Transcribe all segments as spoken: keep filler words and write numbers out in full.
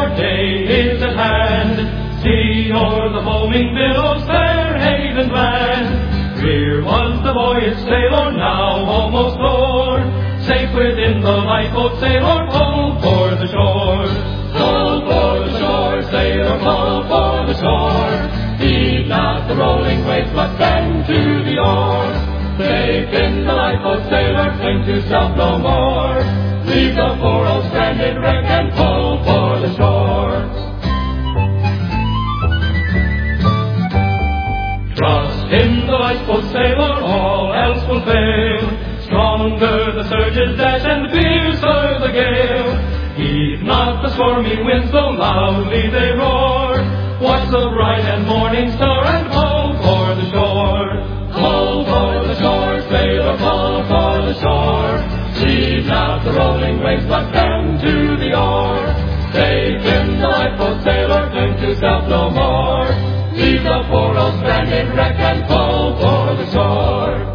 our day is at hand. See o'er the foaming billows fair haven land. Here was the voyage sailor, now almost o'er. Safe within the lifeboat, sailor, pull for the shore. Pull for the shore, sailor, pull for the shore. Heed not the rolling waves, but bend to the oar. Safe in the lifeboat, sailor, cling to self no more. Leave the poor old stranded wreck and pull for the shore. Trust in the lifeboat, sailor, all else will fail. Stronger the surges dash and fiercer the gale. Heed not the stormy winds, though loudly they roar. Watch the bright and morning star and pull for the shore. Pull for the shore, sailor, pull for the shore. Heed not the rolling waves, but bend to the oar. Safe in the lifeboat, sailor, cling to self no more. Leave the poor old stranded wreck and pull for the shore.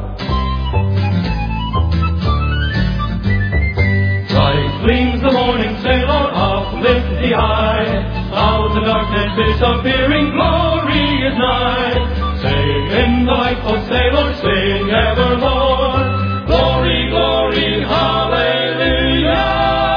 Bright gleams the morning, sailor, uplift the eye. Clouds and darkness disappearing, glory is nigh. Safe in the lifeboat, sailor, sing evermore. Glory, glory, hallelujah.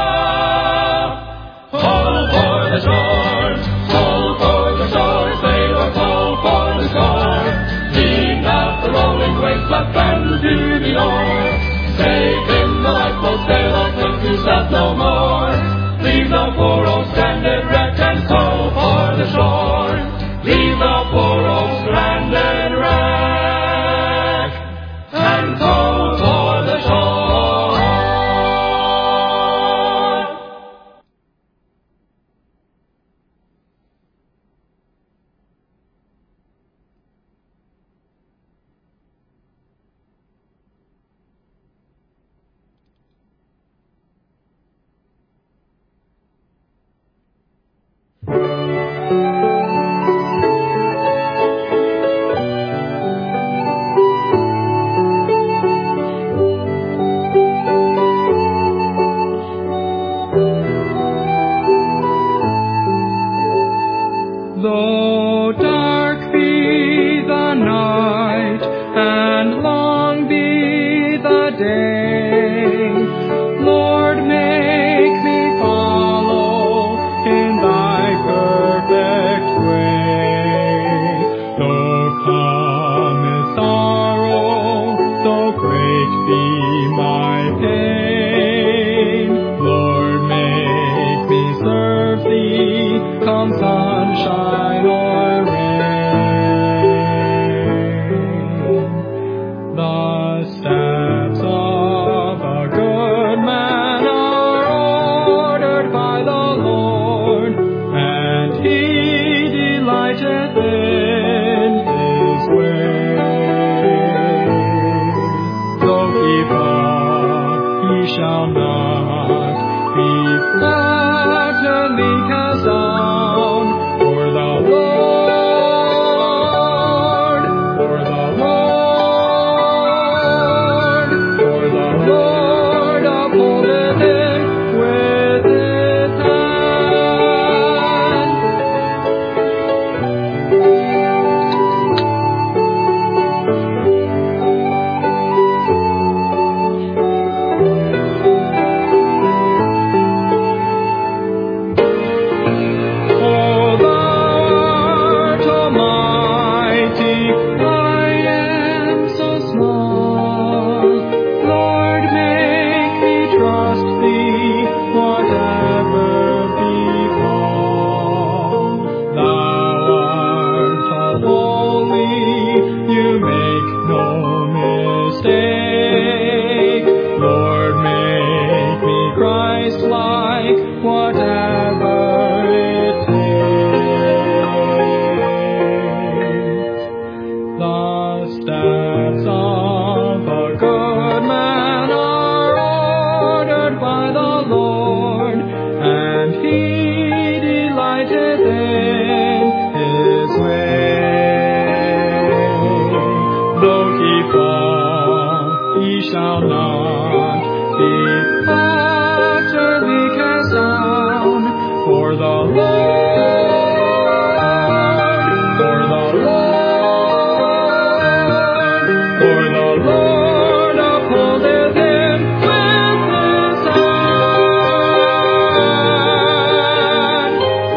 Pull for the shore, pull for the shore, sailor, pull for the shore. Heed not the rolling waves, but bend to the oar. Safe in the lifeboat, sailor, cling to self no more. Leave the poor old stranded wreck and pull for the shore. Leave the poor old stranded wreck and pull for the shore. Though dark be the night and long be the day, Lord, make me follow in thy perfect way. Though cometh sorrow, though great be my pain, Lord, make me serve thee, come sunshine or rain. The steps of a good man are ordered by the Lord, and he delighteth in his way. Though he fall, he shall not be utterly cast down. For the Lord, for the Lord, for the Lord upholdeth him with his hand. Oh, thou art almighty, I am so small. Lord, make me trust thee, whatever befall. Thou art all holy, you make no mistake. Lord, make me Christ-like, whatever it takes. The steps of a good man are ordered by the Lord, and he delighteth in his way. Though he fall, he shall not be utterly cast down, for For the Lord, for the Lord, for the Lord upholdeth him with his hand.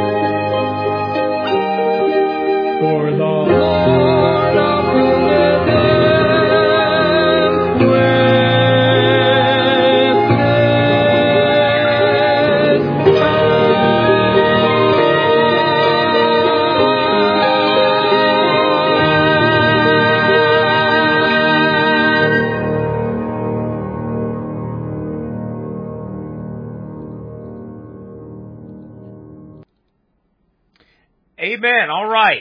For the Lord upholdeth him with his hand. Amen. All right.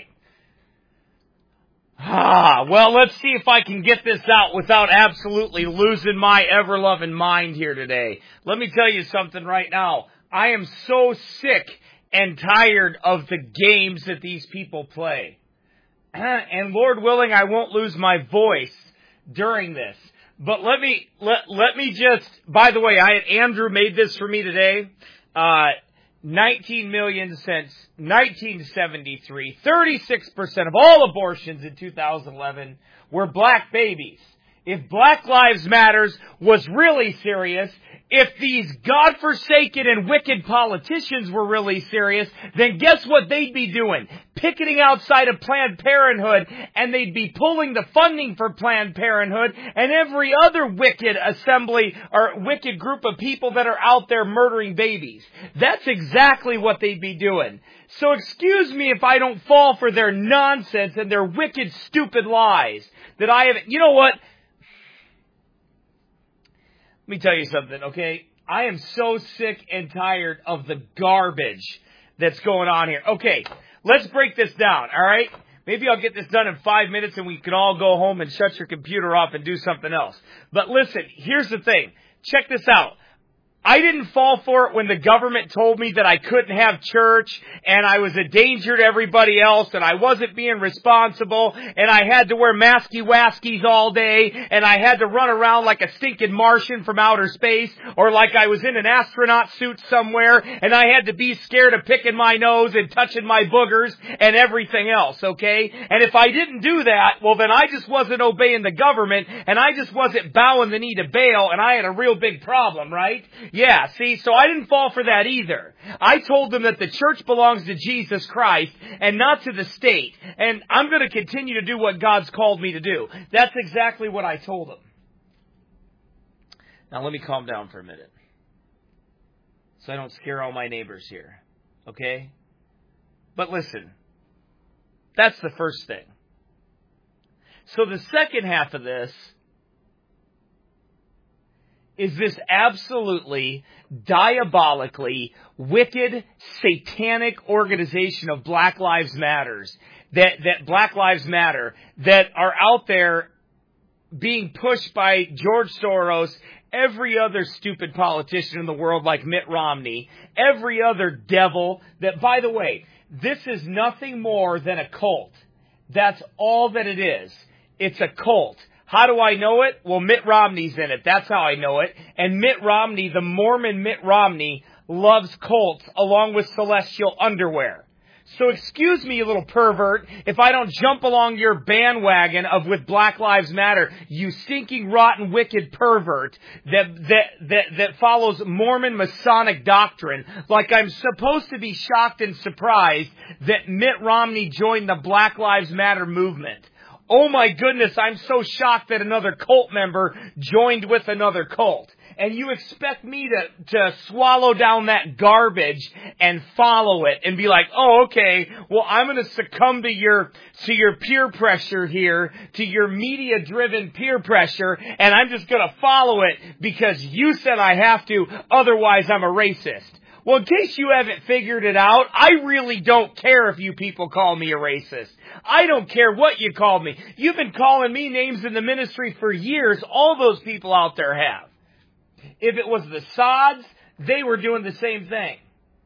Ah, well, let's see if I can get this out without absolutely losing my ever-loving mind here today. Let me tell you something right now. I am so sick and tired of the games that these people play. And Lord willing, I won't lose my voice during this. But let me, let, let me just, by the way, I had Andrew made this for me today. Uh, nineteen million since nineteen seventy-three. thirty-six percent of all abortions in two thousand eleven were black babies. If Black Lives Matters was really serious, if these godforsaken and wicked politicians were really serious, then guess what they'd be doing? Picketing outside of Planned Parenthood, and they'd be pulling the funding for Planned Parenthood and every other wicked assembly or wicked group of people that are out there murdering babies. That's exactly what they'd be doing. So excuse me if I don't fall for their nonsense and their wicked, stupid lies that I have. You know what? Let me tell you something, okay? I am so sick and tired of the garbage that's going on here. Okay, let's break this down, all right? Maybe I'll get this done in five minutes and we can all go home and shut your computer off and do something else. But listen, here's the thing. Check this out. I didn't fall for it when the government told me that I couldn't have church and I was a danger to everybody else and I wasn't being responsible and I had to wear masky-waskies all day and I had to run around like a stinking Martian from outer space or like I was in an astronaut suit somewhere and I had to be scared of picking my nose and touching my boogers and everything else, okay? And if I didn't do that, well then I just wasn't obeying the government and I just wasn't bowing the knee to Baal and I had a real big problem, right? Yeah, see, so I didn't fall for that either. I told them that the church belongs to Jesus Christ and not to the state. And I'm going to continue to do what God's called me to do. That's exactly what I told them. Now let me calm down for a minute, so I don't scare all my neighbors here, okay? But listen, that's the first thing. So the second half of this is this absolutely diabolically wicked, satanic organization of Black Lives Matters, that, that Black Lives Matter, that are out there being pushed by George Soros, every other stupid politician in the world like Mitt Romney, every other devil that, by the way, this is nothing more than a cult. That's all that it is. It's a cult. How do I know it? Well, Mitt Romney's in it. That's how I know it. And Mitt Romney, the Mormon Mitt Romney, loves cults along with celestial underwear. So excuse me, you little pervert, if I don't jump along your bandwagon of with Black Lives Matter, you stinking, rotten, wicked pervert that that that, that follows Mormon Masonic doctrine, like I'm supposed to be shocked and surprised that Mitt Romney joined the Black Lives Matter movement. Oh my goodness, I'm so shocked that another cult member joined with another cult. And you expect me to, to swallow down that garbage and follow it and be like, oh, okay, well, I'm going to succumb to your, to your peer pressure here, to your media-driven peer pressure, and I'm just going to follow it because you said I have to, otherwise I'm a racist. Well, in case you haven't figured it out, I really don't care if you people call me a racist. I don't care what you call me. You've been calling me names in the ministry for years. All those people out there have. If it was the Sods, they were doing the same thing.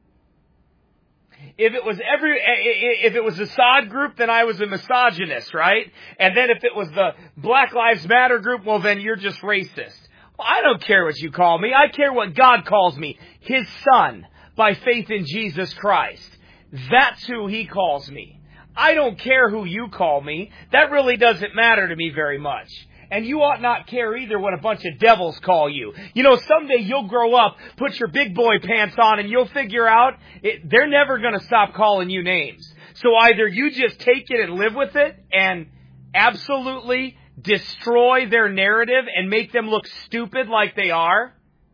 If it was every, if it was the Sod group, then I was a misogynist, right? And then if it was the Black Lives Matter group, well, then you're just racist. Well, I don't care what you call me. I care what God calls me, His son. by faith in Jesus Christ. That's who He calls me. I don't care who you call me. That really doesn't matter to me very much. And you ought not care either when a bunch of devils call you. You know, someday you'll grow up, put your big boy pants on, and you'll figure out it, they're never going to stop calling you names. So either you just take it and live with it and absolutely destroy their narrative and make them look stupid like they are.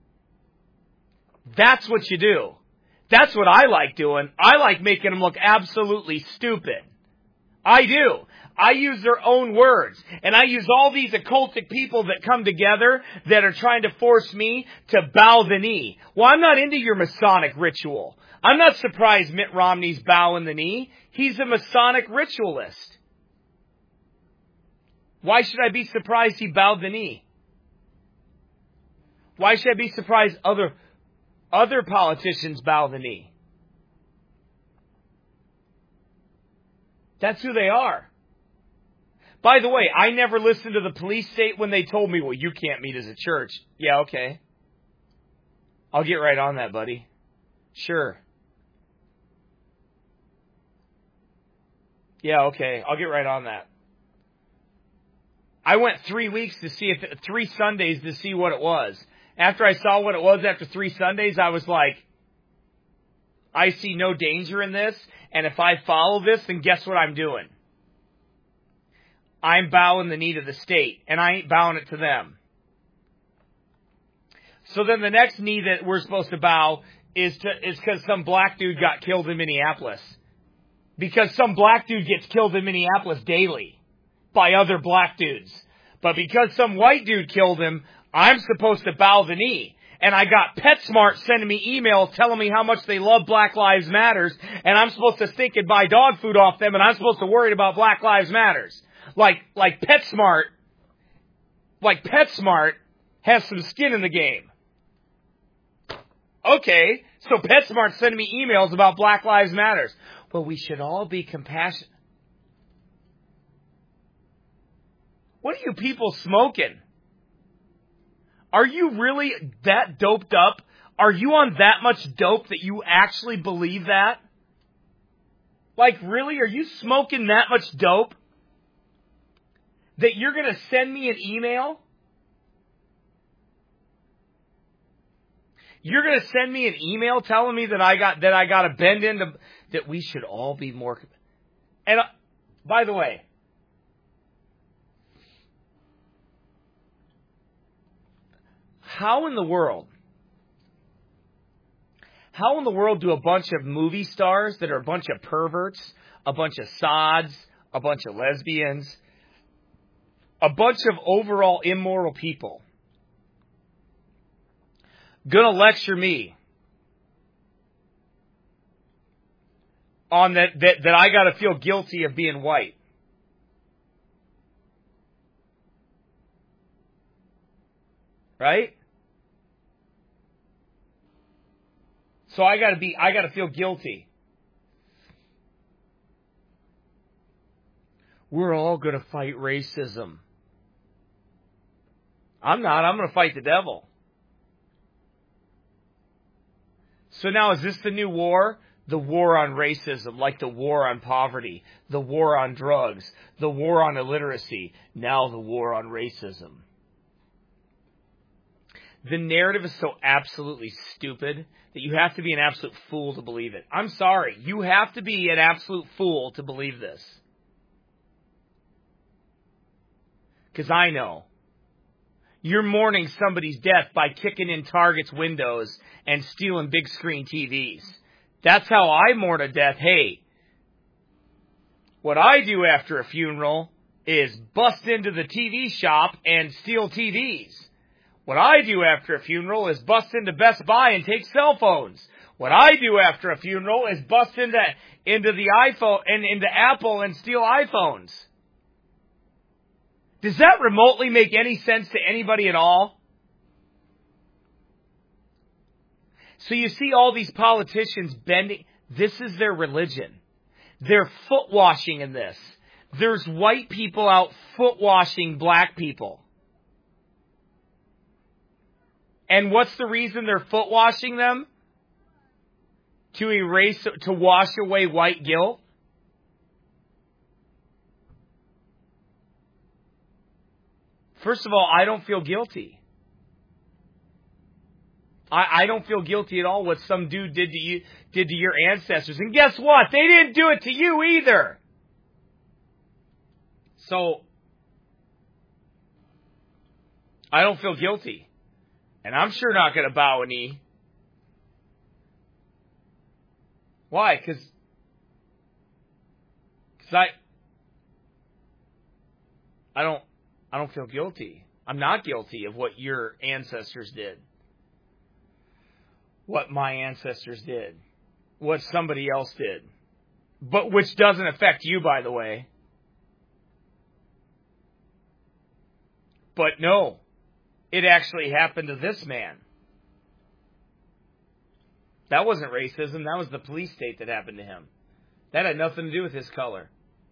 That's what you do. That's what I like doing. I like making them look absolutely stupid. I do. I use their own words. And I use all these occultic people that come together that are trying to force me to bow the knee. Well, I'm not into your Masonic ritual. I'm not surprised Mitt Romney's bowing the knee. He's a Masonic ritualist. Why should I be surprised he bowed the knee? Why should I be surprised other, other politicians bow the knee? That's who they are. By the way, I never listened to the police state when they told me, well, you can't meet as a church. Yeah, okay. I'll get right on that, buddy. Sure. Yeah, okay. I'll get right on that. I went three weeks to see if, three Sundays to see what it was. After I saw what it was after three Sundays, I was like, I see no danger in this, and if I follow this, then guess what I'm doing? I'm bowing the knee to the state, and I ain't bowing it to them. So then the next knee that we're supposed to bow is to is because some black dude got killed in Minneapolis. Because some black dude gets killed in Minneapolis daily by other black dudes. But because some white dude killed him, I'm supposed to bow the knee. And I got PetSmart sending me emails telling me how much they love Black Lives Matters, and I'm supposed to stink and buy dog food off them, and I'm supposed to worry about Black Lives Matters. Like, like PetSmart, like PetSmart has some skin in the game. Okay, so PetSmart's sending me emails about Black Lives Matters. Well, we should all be compassionate. What are you people smoking? Are you really that doped up? Are you on that much dope that you actually believe that? Like, really? Are you smoking that much dope that you're going to send me an email? You're going to send me an email telling me that I got that I got to bend into that we should all be more. And uh, by the way, how in the world? How in the world do a bunch of movie stars that are a bunch of perverts, a bunch of sods, a bunch of lesbians, a bunch of overall immoral people gonna lecture me on that, that, that I gotta feel guilty of being white? Right? So I gotta be, I gotta feel guilty. We're all gonna fight racism. I'm not, I'm gonna fight the devil. So now is this the new war? The war on racism, like the war on poverty, the war on drugs, the war on illiteracy, now the war on racism. The narrative is so absolutely stupid that you have to be an absolute fool to believe it. I'm sorry. You have to be an absolute fool to believe this. Because I know. You're mourning somebody's death by kicking in Target's windows and stealing big screen T Vs. That's how I mourn a death. Hey, what I do after a funeral is bust into the T V shop and steal T Vs. What I do after a funeral is bust into Best Buy and take cell phones. What I do after a funeral is bust into into the iPhone and into Apple and steal iPhones. Does that remotely make any sense to anybody at all? So you see all these politicians bending. This is their religion. They're foot washing in this. There's white people out foot washing black people. And what's the reason they're foot washing them? to erase, to wash away white guilt? First of all, I don't feel guilty. I, I don't feel guilty at all what some dude did to you, did to your ancestors. And guess what? They didn't do it to you either. So, I don't feel guilty. And I'm sure not going to bow a knee. Why? Because I, I don't, I don't feel guilty. I'm not guilty of what your ancestors did. What my ancestors did. What somebody else did. But which doesn't affect you, by the way. But no, it actually happened to this man. That wasn't racism. That was the police state that happened to him. That had nothing to do with his color.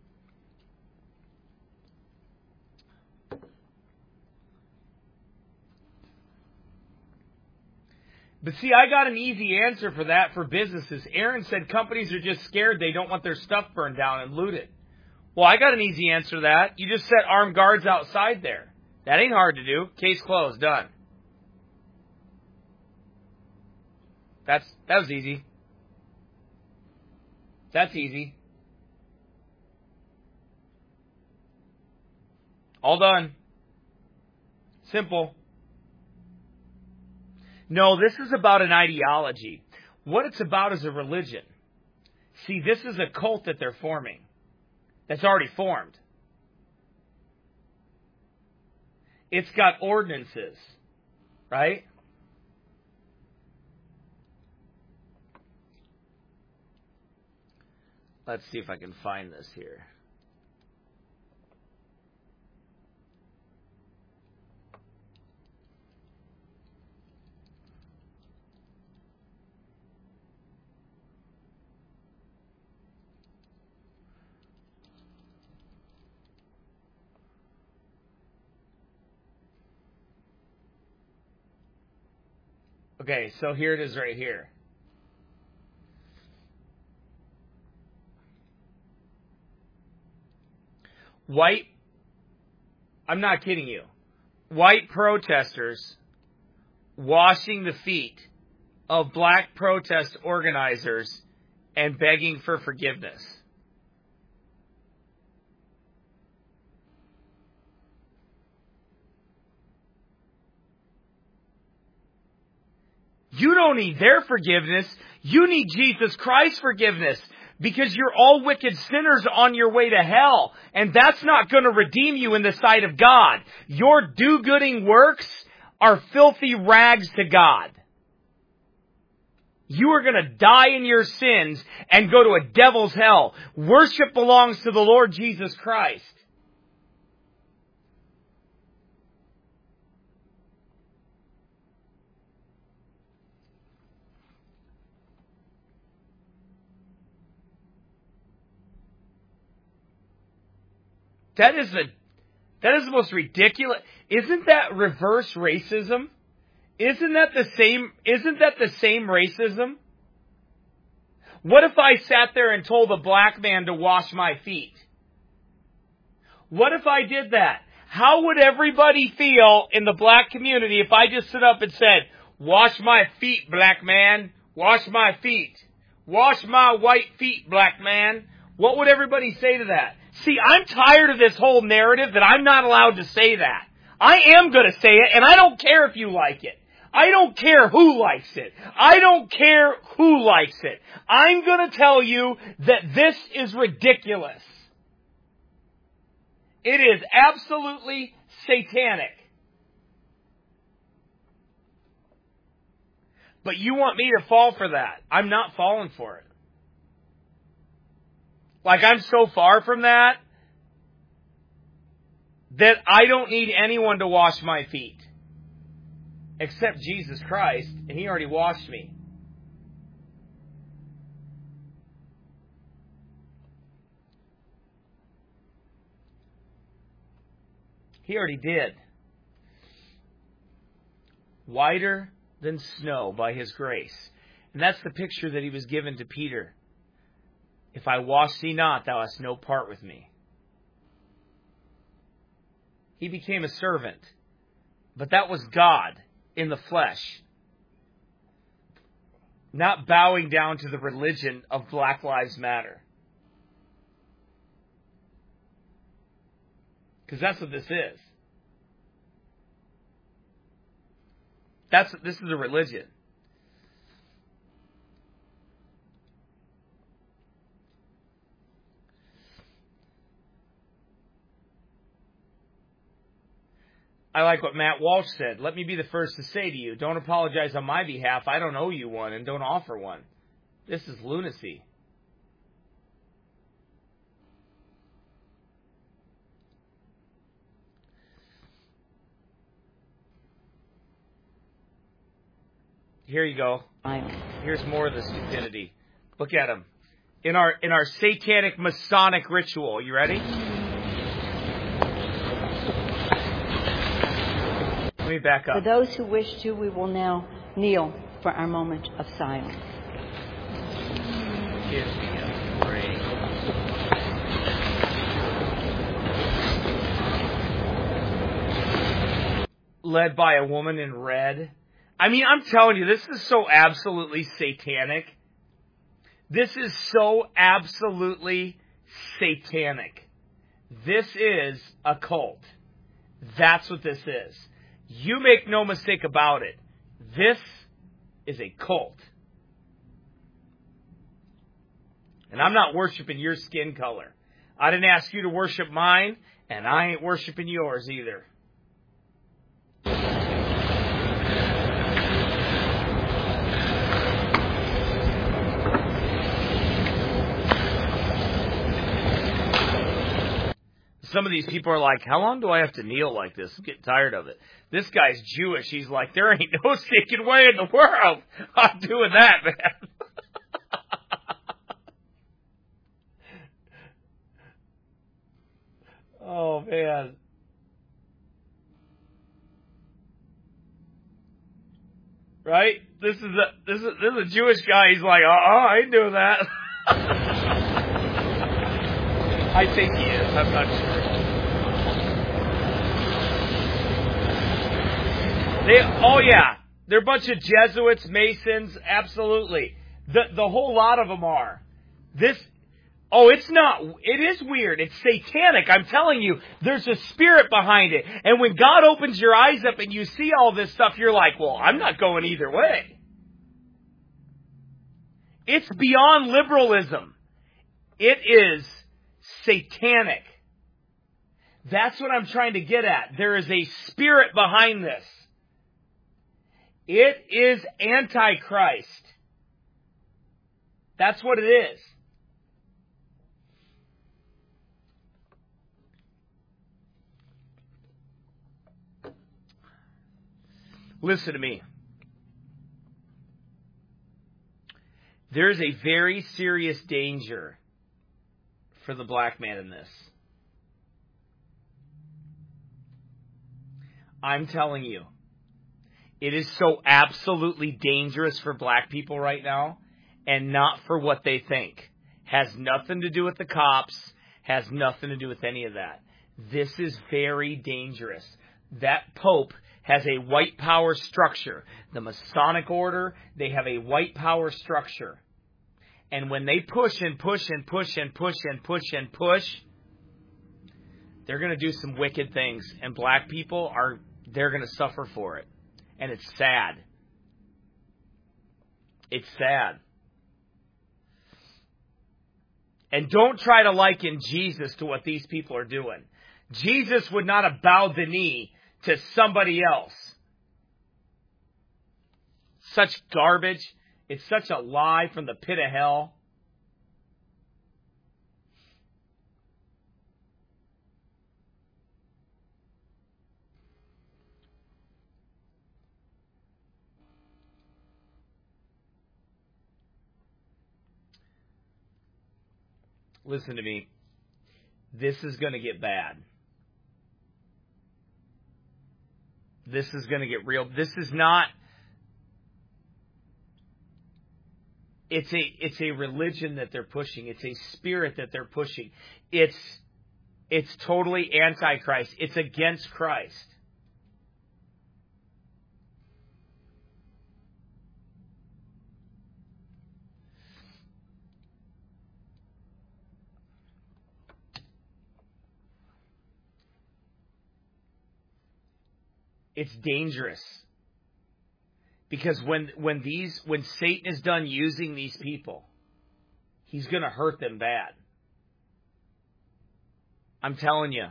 But see, I got an easy answer for that for businesses. Aaron said companies are just scared they don't want their stuff burned down and looted. Well, I got an easy answer to that. You just set armed guards outside there. That ain't hard to do. Case closed. Done. That's that was easy. That's easy. All done. Simple. No, this is about an ideology. What it's about is a religion. See, this is a cult that they're forming. That's already formed. It's got ordinances, right? Let's see if I can find this here. Okay, so here it is right here. White, I'm not kidding you, white protesters washing the feet of black protest organizers and begging for forgiveness. You don't need their forgiveness. You need Jesus Christ's forgiveness because you're all wicked sinners on your way to hell. And that's not going to redeem you in the sight of God. Your do-gooding works are filthy rags to God. You are going to die in your sins and go to a devil's hell. Worship belongs to the Lord Jesus Christ. That is the, that is the most ridiculous. Isn't that reverse racism? Isn't that the same, isn't that the same racism? What if I sat there and told a black man to wash my feet? What if I did that? How would everybody feel in the black community if I just stood up and said, wash my feet, black man. Wash my feet. Wash my white feet, black man. What would everybody say to that? See, I'm tired of this whole narrative that I'm not allowed to say that. I am going to say it, and I don't care if you like it. I don't care who likes it. I don't care who likes it. I'm going to tell you that this is ridiculous. It is absolutely satanic. But you want me to fall for that. I'm not falling for it. Like, I'm so far from that, that I don't need anyone to wash my feet. Except Jesus Christ, and He already washed me. He already did. Whiter than snow by His grace. And that's the picture that he was given to Peter. If I wash thee not, thou hast no part with me. He became a servant. But that was God in the flesh. Not bowing down to the religion of Black Lives Matter. Because that's what this is. That's this is a religion. I like what Matt Walsh said. Let me be the first to say to you, don't apologize on my behalf. I don't owe you one, and don't offer one. This is lunacy. Here you go. Here's more of the stupidity. Look at him. In our in our satanic Masonic ritual. You ready? Let me back up. For those who wish to, we will now kneel for our moment of silence. Give me a break. Led by a woman in red. I mean, I'm telling you, this is so absolutely satanic. This is so absolutely satanic. This is a cult. That's what this is. You make no mistake about it. This is a cult. And I'm not worshiping your skin color. I didn't ask you to worship mine, and I ain't worshiping yours either. Some of these people are like, how long do I have to kneel like this? I'm getting tired of it. This guy's Jewish. He's like, there ain't no stinking way in the world I'm doing that, man. Oh, man. Right? This is a this is this is a Jewish guy. He's like, uh-uh, I ain't doing that. I think he is. I'm not sure. They, oh yeah, they're a bunch of Jesuits, Masons, absolutely. The the whole lot of them are. This, oh, it's not. It is weird. It's satanic. I'm telling you, there's a spirit behind it. And when God opens your eyes up and you see all this stuff, you're like, well, I'm not going either way. It's beyond liberalism. It is satanic. That's what I'm trying to get at. There is a spirit behind this. It is Antichrist. That's what it is. Listen to me. There is a very serious danger for the black man in this. I'm telling you, it is so absolutely dangerous for black people right now, and not for what they think. Has nothing to do with the cops, has nothing to do with any of that. This is very dangerous. That Pope has a white power structure. The Masonic order, they have a white power structure. And when they push and push and push and push and push and push, they're going to do some wicked things. And black people are, they're going to suffer for it. And it's sad. It's sad. And don't try to liken Jesus to what these people are doing. Jesus would not have bowed the knee to somebody else. Such garbage. It's such a lie from the pit of hell. Listen to me. This is going to get bad. This is going to get real. This is not... It's a it's a religion that they're pushing. It's a spirit that they're pushing. It's it's totally anti-Christ. It's against Christ. It's dangerous. Because when when these when Satan is done using these people, he's going to hurt them bad. I'm telling you.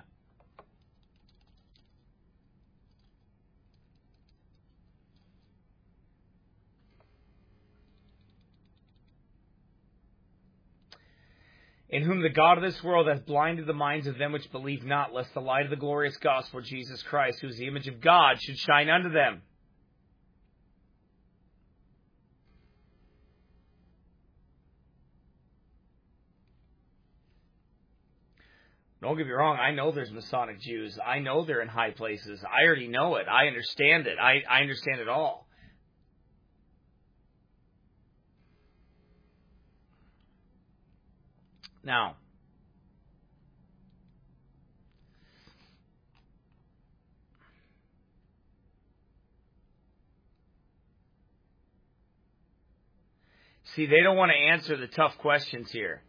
In whom the God of this world hath blinded the minds of them which believe not, lest the light of the glorious gospel of Jesus Christ, who is the image of God, should shine unto them. Don't get me wrong, I know there's Masonic Jews. I know they're in high places. I already know it. I understand it. I, I understand it all. Now, see, they don't want to answer the tough questions here.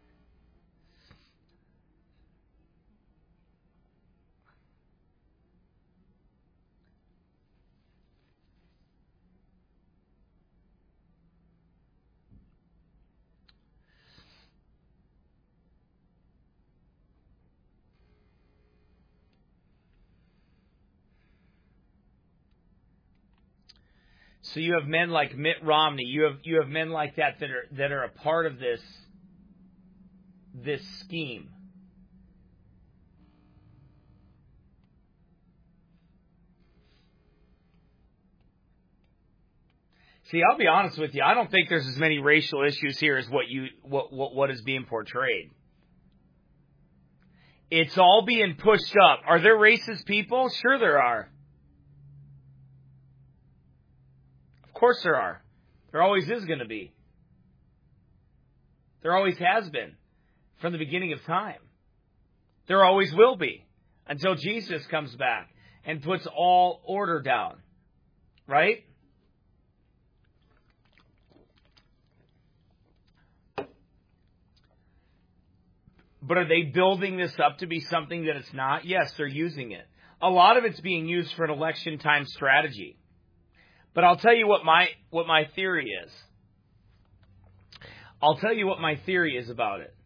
So you have men like Mitt Romney. You have you have men like that that are that are a part of this this scheme. See, I'll be honest with you. I don't think there's as many racial issues here as what you what what, what is being portrayed. It's all being pushed up. Are there racist people? Sure there are. Of course there are. There always is going to be. There always has been from the beginning of time. There always will be until Jesus comes back and puts all order down. Right? But are they building this up to be something that it's not? Yes, they're using it. A lot of it's being used for an election time strategy. But I'll tell you what my what my theory is. I'll tell you what my theory is about it.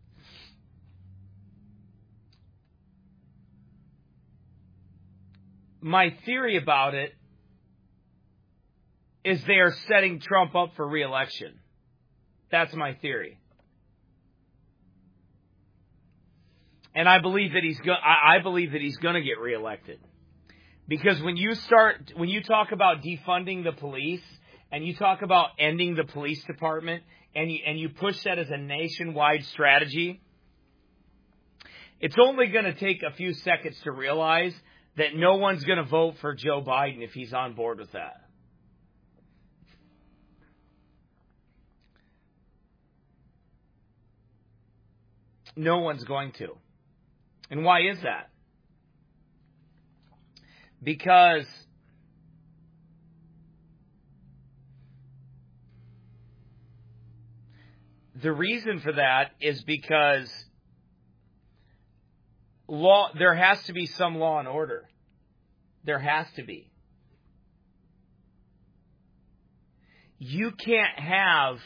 My theory about it is they are setting Trump up for re-election. That's my theory. And I believe that he's go- I, I believe that he's going to get reelected. Because when you start, when you talk about defunding the police, and you talk about ending the police department, and you, and you push that as a nationwide strategy, it's only going to take a few seconds to realize that no one's going to vote for Joe Biden if he's on board with that. No one's going to. And why is that? Because the reason for that is because law, there has to be some law and order. There has to be. You can't have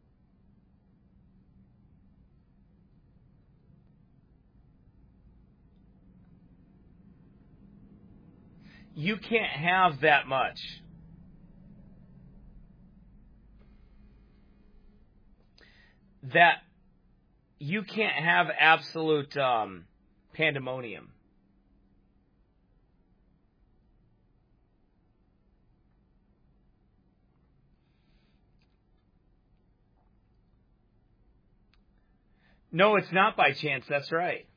You can't have that much. That you can't have absolute um, pandemonium. No, it's not by chance. That's right.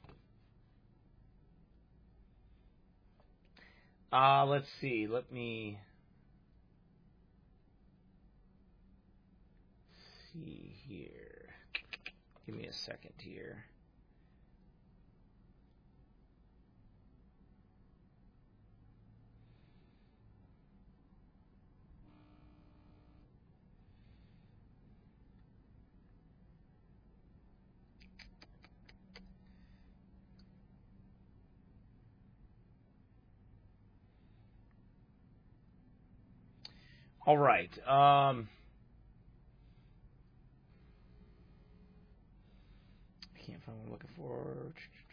Uh, let's see. Let me see here. Give me a second here. All right. Um, I can't find what I'm looking for.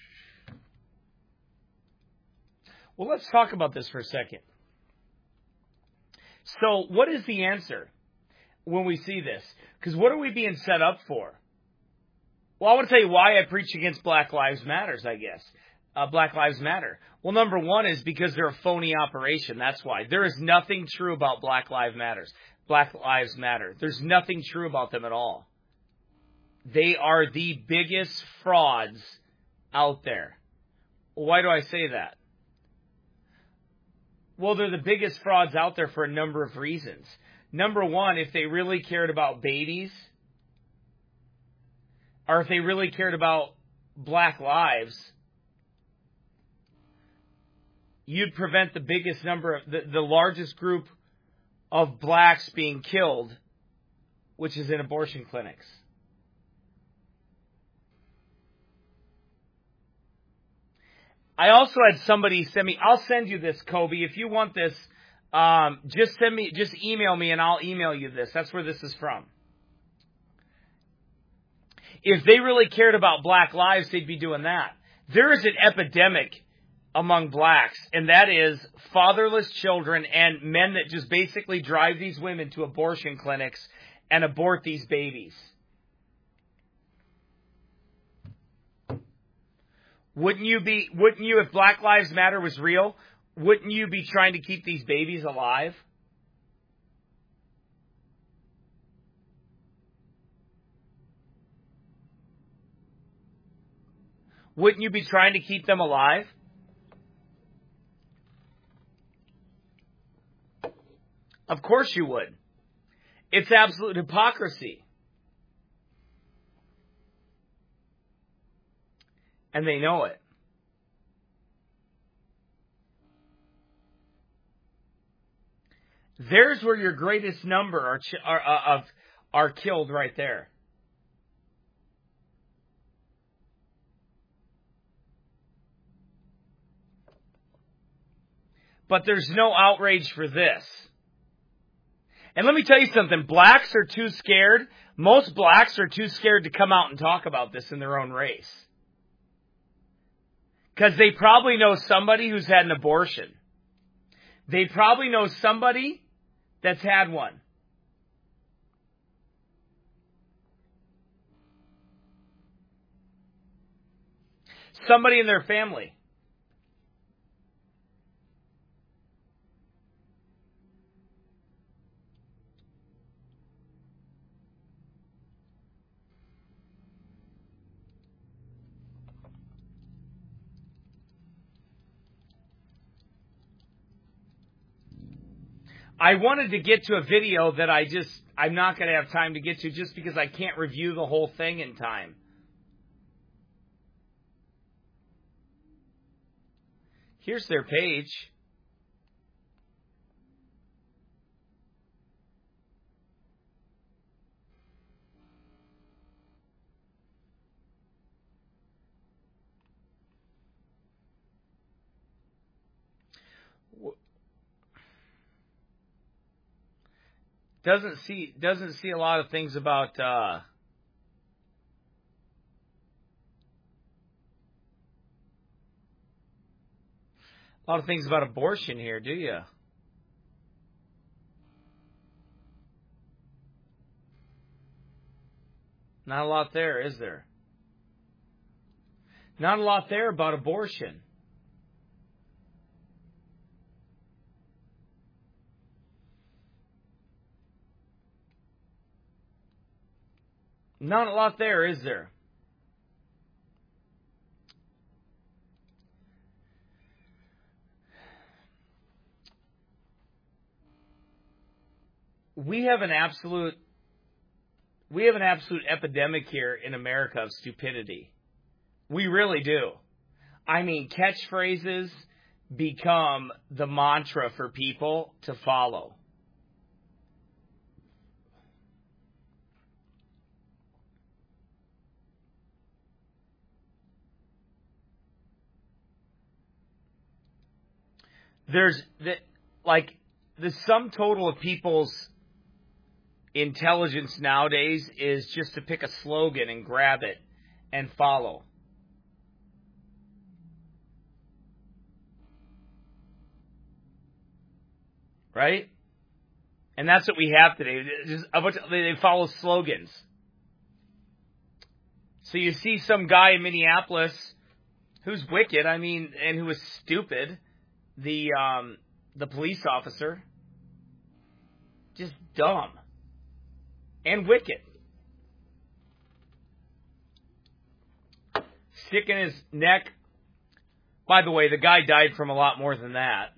Well, let's talk about this for a second. So, what is the answer when we see this? Because what are we being set up for? Well, I want to tell you why I preach against Black Lives Matters, I guess. Uh, Black Lives Matter. Well, number one is because they're a phony operation. That's why. There is nothing true about Black Lives Matters. Black Lives Matter. There's nothing true about them at all. They are the biggest frauds out there. Why do I say that? Well, they're the biggest frauds out there for a number of reasons. Number one, if they really cared about babies, or if they really cared about black lives, you'd prevent the biggest number of, the, the largest group of blacks being killed, which is in abortion clinics. I also had somebody send me, I'll send you this, Kobe. If you want this, um, just send me, just email me and I'll email you this. That's where this is from. If they really cared about black lives, they'd be doing that. There is an epidemic among blacks, and that is fatherless children and men that just basically drive these women to abortion clinics and abort these babies. Wouldn't you be, wouldn't you, if Black Lives Matter was real, wouldn't you be trying to keep these babies alive? Wouldn't you be trying to keep them alive? Of course you would. It's absolute hypocrisy. And they know it. There's where your greatest number are, ch- are, uh, of, are killed right there. But there's no outrage for this. And let me tell you something. Blacks are too scared. Most blacks are too scared to come out and talk about this in their own race. Because they probably know somebody who's had an abortion. They probably know somebody that's had one. Somebody in their family. I wanted to get to a video that I just, I'm not going to have time to get to just because I can't review the whole thing in time. Here's their page. Doesn't see doesn't see a lot of things about uh, a lot of things about abortion here, do you? Not a lot there, is there? Not a lot there about abortion. Not a lot there, is there? We have an absolute We have an absolute epidemic here in America of stupidity. We really do. I mean, catchphrases become the mantra for people to follow. There's, the, like, the sum total of people's intelligence nowadays is just to pick a slogan and grab it and follow. Right? And that's what we have today. Just a bunch of, they follow slogans. So you see some guy in Minneapolis who's wicked, I mean, and who was stupid, the um, the police officer, just dumb and wicked. Sticking his neck. By the way, the guy died from a lot more than that.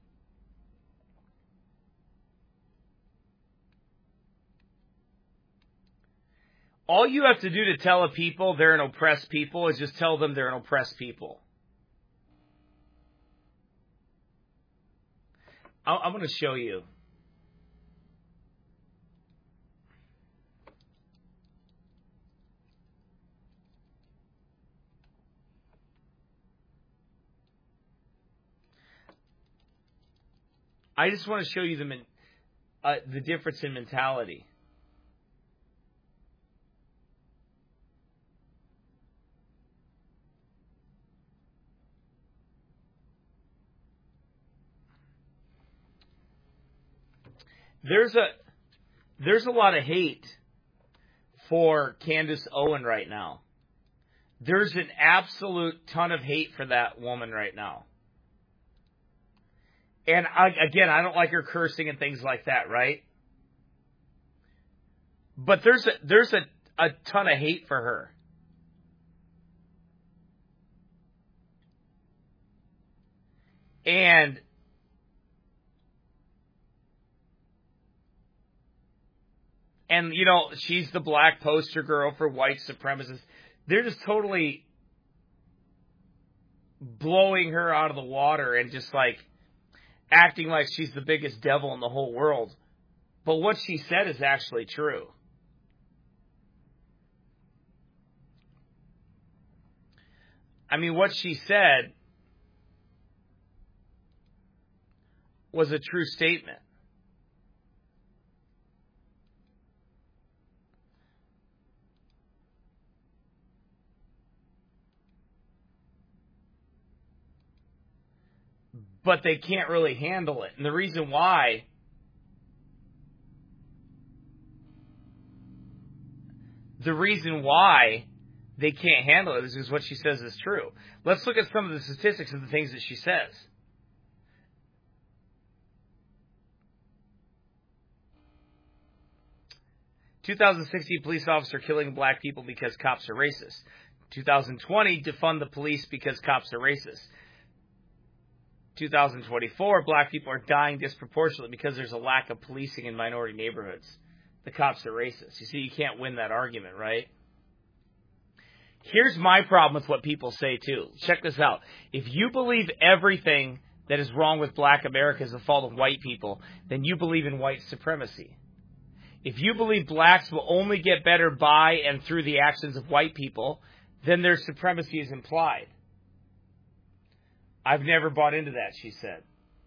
All you have to do to tell a people they're an oppressed people is just tell them they're an oppressed people. I'm going to show you. I just want to show you the uh, the difference in mentality. There's a there's a lot of hate for Candace Owen right now. There's an absolute ton of hate for that woman right now. And I, again, I don't like her cursing and things like that, right? But there's a, there's a, a ton of hate for her. And And, you know, she's the black poster girl for white supremacists. They're just totally blowing her out of the water and just, like, acting like she's the biggest devil in the whole world. But what she said is actually true. I mean, what she said was a true statement. But they can't really handle it. And the reason why the reason why they can't handle it is because what she says is true. Let's look at some of the statistics of the things that she says. twenty sixteen police officer killing black people because cops are racist. twenty twenty defund the police because cops are racist. twenty twenty-four, black people are dying disproportionately because there's a lack of policing in minority neighborhoods. The cops are racist. You see, you can't win that argument, right? Here's my problem with what people say, too. Check this out. If you believe everything that is wrong with black America is the fault of white people, then you believe in white supremacy. If you believe blacks will only get better by and through the actions of white people, then their supremacy is implied. I've never bought into that, she said.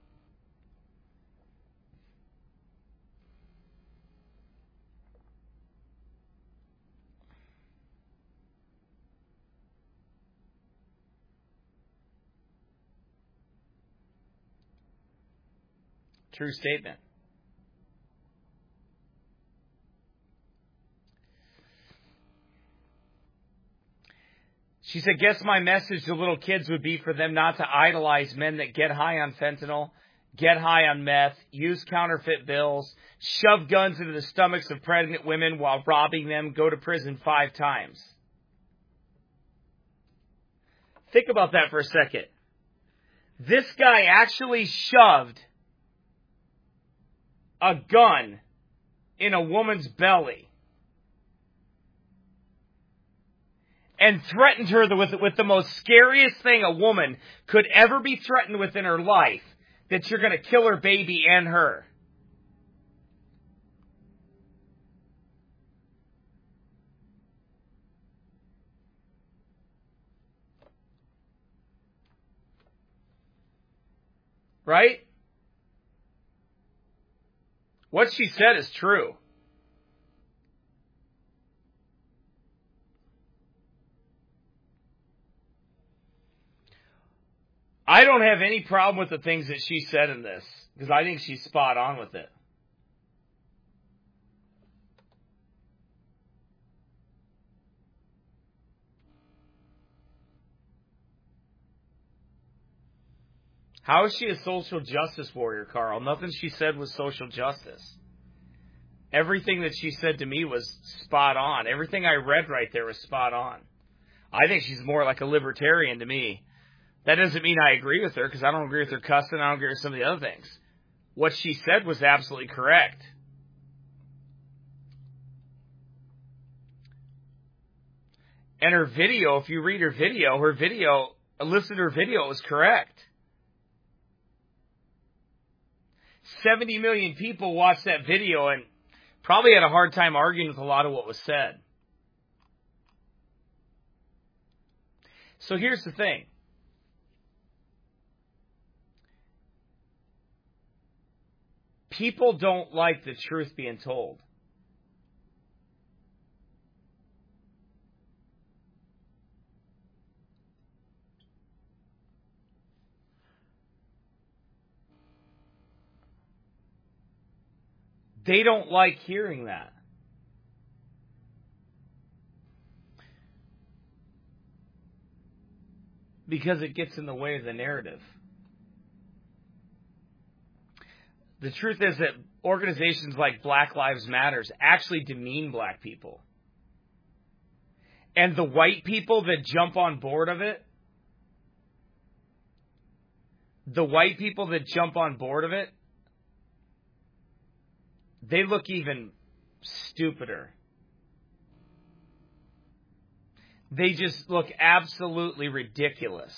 True statement. She said, guess my message to little kids would be for them not to idolize men that get high on fentanyl, get high on meth, use counterfeit bills, shove guns into the stomachs of pregnant women while robbing them, go to prison five times. Think about that for a second. This guy actually shoved a gun in a woman's belly and threatened her with, with the most scariest thing a woman could ever be threatened with in her life, that you're going to kill her baby and her. Right? What she said is true. I don't have any problem with the things that she said in this, because I think she's spot on with it. How is she a social justice warrior, Carl? Nothing she said was social justice. Everything that she said to me was spot on. Everything I read right there was spot on. I think she's more like a libertarian to me. That doesn't mean I agree with her, because I don't agree with her cussing, I don't agree with some of the other things. What she said was absolutely correct. And her video, if you read her video, her video, listen to her video, it was correct. seventy million people watched that video and probably had a hard time arguing with a lot of what was said. So here's the thing. People don't like the truth being told. They don't like hearing that. Because it gets in the way of the narrative. The truth is that organizations like Black Lives Matter actually demean black people. And the white people that jump on board of it, the white people that jump on board of it, they look even stupider. They just look absolutely ridiculous.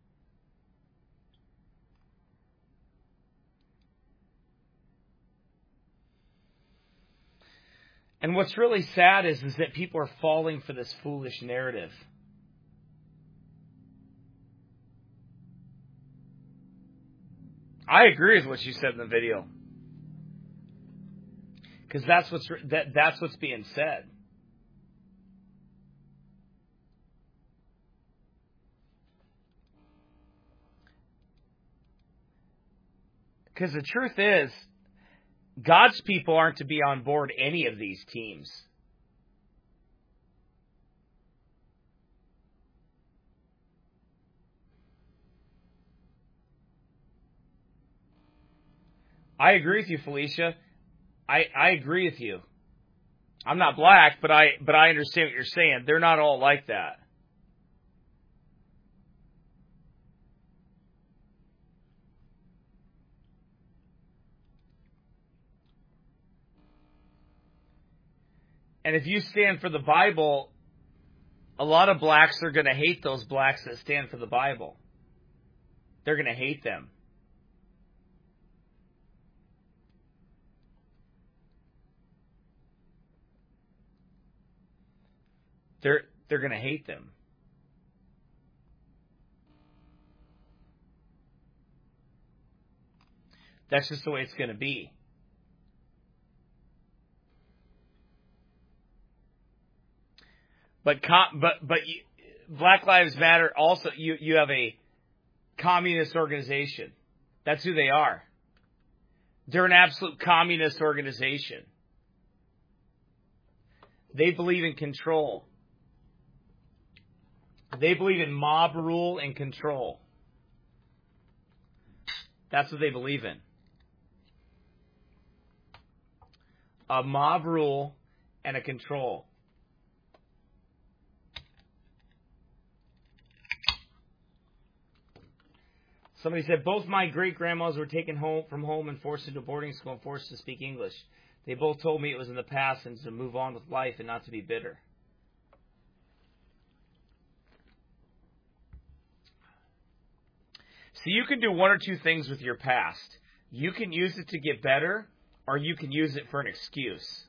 And what's really sad is, is that people are falling for this foolish narrative. I agree with what you said in the video. Because that's what's that, that's what's being said. Because the truth is, God's people aren't to be on board any of these teams. I agree with you, Felicia. I, I agree with you. I'm not black, but I but I understand what you're saying. They're not all like that. And if you stand for the Bible, a lot of blacks are going to hate those blacks that stand for the Bible. They're going to hate them. They're they're going to hate them. That's just the way it's going to be. But com- but but you, Black Lives Matter also, you you have a communist organization. That's who they are. They're an absolute communist organization. They believe in control. They believe in mob rule and control. That's what they believe in. A mob rule and a control. Somebody said, both my great-grandmas were taken home from home and forced into boarding school and forced to speak English. They both told me it was in the past and to move on with life and not to be bitter. So you can do one or two things with your past. You can use it to get better, or you can use it for an excuse.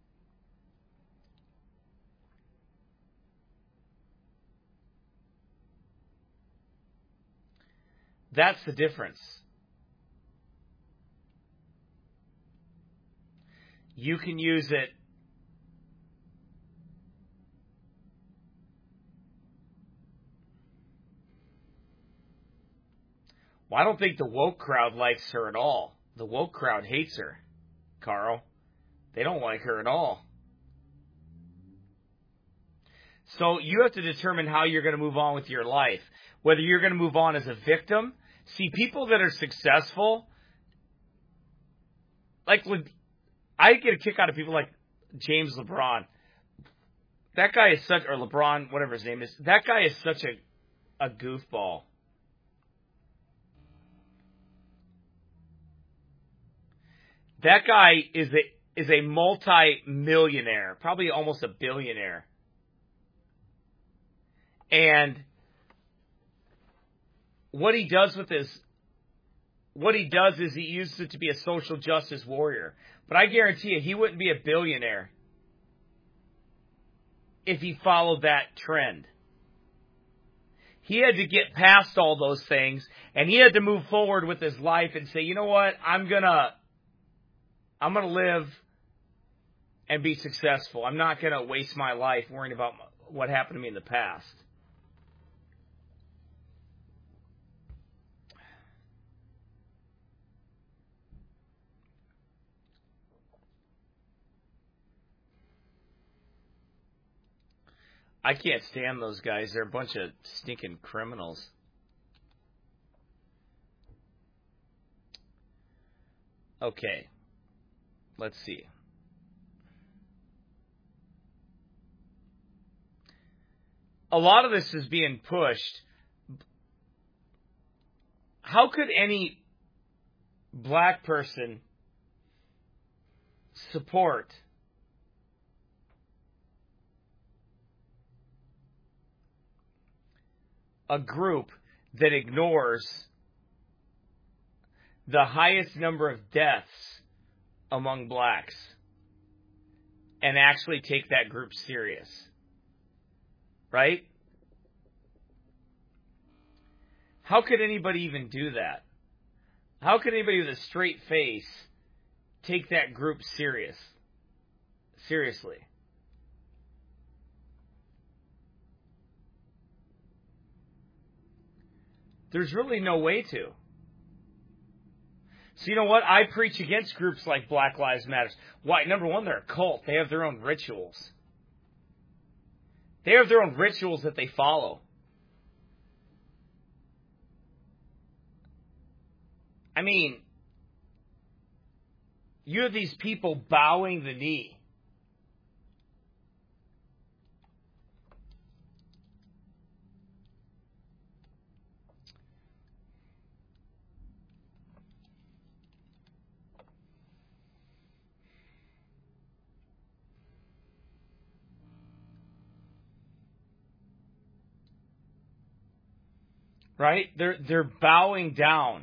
That's the difference. You can use it Well, I don't think the woke crowd likes her at all. The woke crowd hates her, Carl. They don't like her at all. So you have to determine how you're going to move on with your life. Whether you're going to move on as a victim. See, people that are successful, like, I get a kick out of people like James LeBron. That guy is such, or LeBron, whatever his name is, that guy is such a, a goofball. That guy is a is a multi-millionaire, probably almost a billionaire. And what he does with his, what he does is he uses it to be a social justice warrior. But I guarantee you, he wouldn't be a billionaire if he followed that trend. He had to get past all those things, and he had to move forward with his life and say, you know what, I'm gonna, I'm gonna live and be successful. I'm not gonna waste my life worrying about what happened to me in the past. I can't stand those guys. They're a bunch of stinking criminals. Okay. Let's see. A lot of this is being pushed. How could any black person support a group that ignores the highest number of deaths among blacks and actually take that group serious? Right? How could anybody even do that? How could anybody with a straight face take that group serious? Seriously? There's really no way to. So you know what? I preach against groups like Black Lives Matter. Why? Number one, they're a cult. They have their own rituals. They have their own rituals that they follow. I mean, you have these people bowing the knee. Right? They're they're bowing down.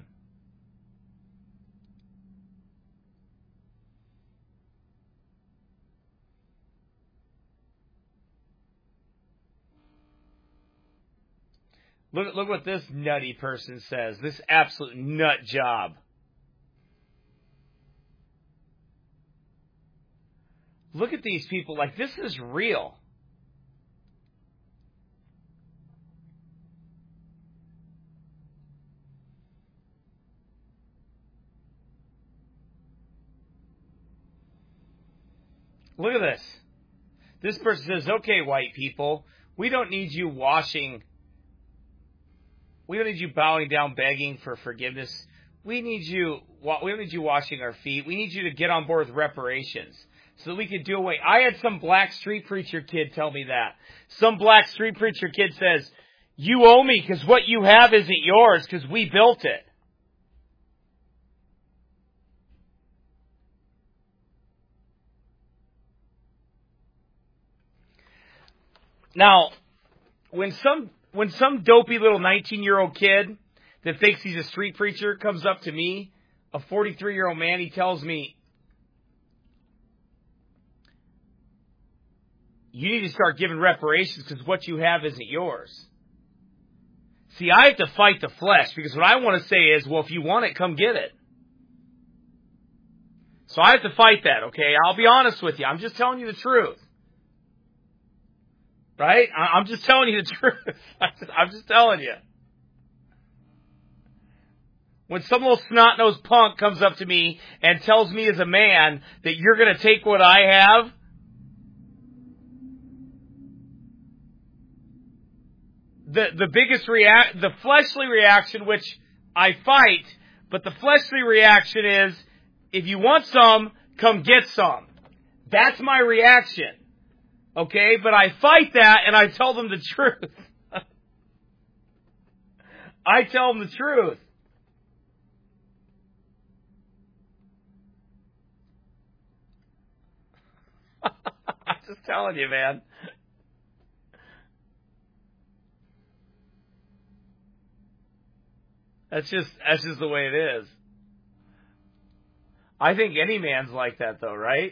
Look look what this nutty person says. This absolute nut job. Look at these people like this is real. Look at this. This person says, okay, white people, we don't need you washing, we don't need you bowing down begging for forgiveness. We need you, we don't need you washing our feet. We need you to get on board with reparations so that we could do away. I had some black street preacher kid tell me that. Some black street preacher kid says, you owe me because what you have isn't yours because we built it. Now, when some when some dopey little nineteen-year-old kid that thinks he's a street preacher comes up to me, a forty-three-year-old man, he tells me, you need to start giving reparations because what you have isn't yours. See, I have to fight the flesh because what I want to say is, well, if you want it, come get it. So I have to fight that, okay? I'll be honest with you. I'm just telling you the truth. Right? I'm just telling you the truth. I'm just telling you. When some little snot-nosed punk comes up to me and tells me as a man that you're going to take what I have, the the biggest react, the fleshly reaction, which I fight, but the fleshly reaction is, if you want some, come get some. That's my reaction. Okay? But I fight that and I tell them the truth. I tell them the truth. I'm just telling you, man. That's just that's just the way it is. I think any man's like that, though, right?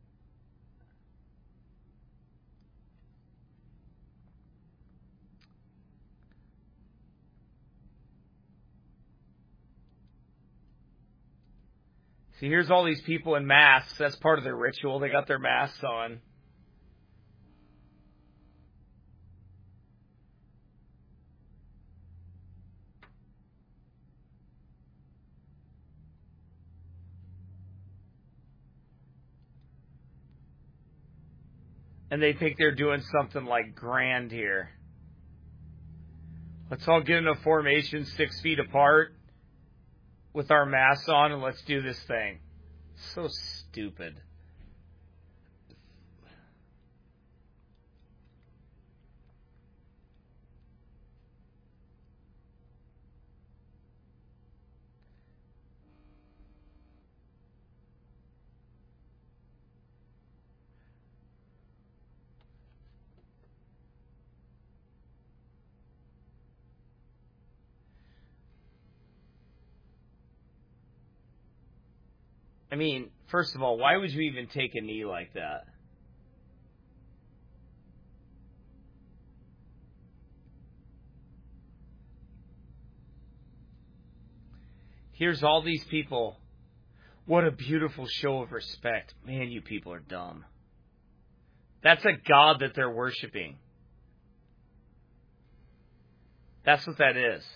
See, here's all these people in masks. That's part of their ritual. They got their masks on. And they think they're doing something like grand here. Let's all get in a formation six feet apart with our masks on and let's do this thing. So stupid. I mean, first of all, why would you even take a knee like that? Here's all these people. What a beautiful show of respect. Man, you people are dumb. That's a God that they're worshiping. That's what that is.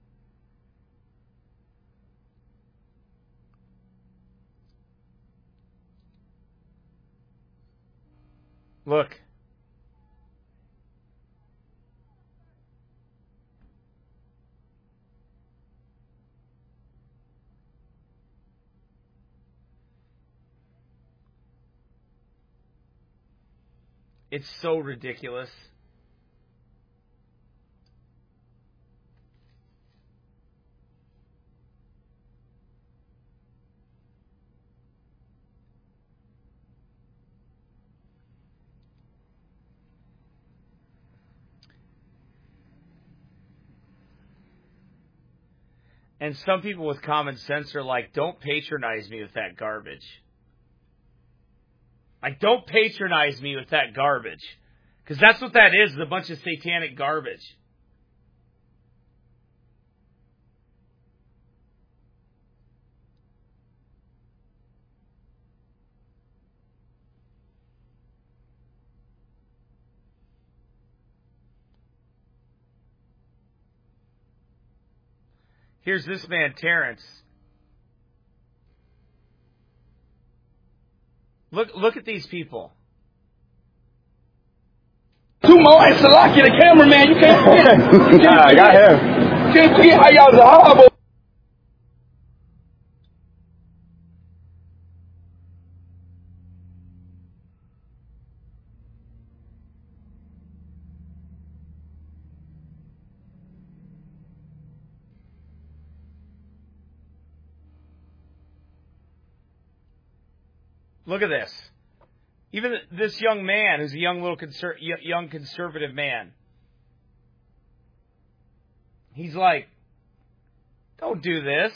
Look. It's so ridiculous. And some people with common sense are like, don't patronize me with that garbage. Like, don't patronize me with that garbage. Because that's what that is, a bunch of satanic garbage. Here's this man, Terrence. Look look at these people. Sumo and Salaki, the cameraman, you can't forget. You can't I got him. You can't forget how y'all was horrible. Look at this. Even this young man, who's a young little conser- young conservative man, he's like, Don't do this.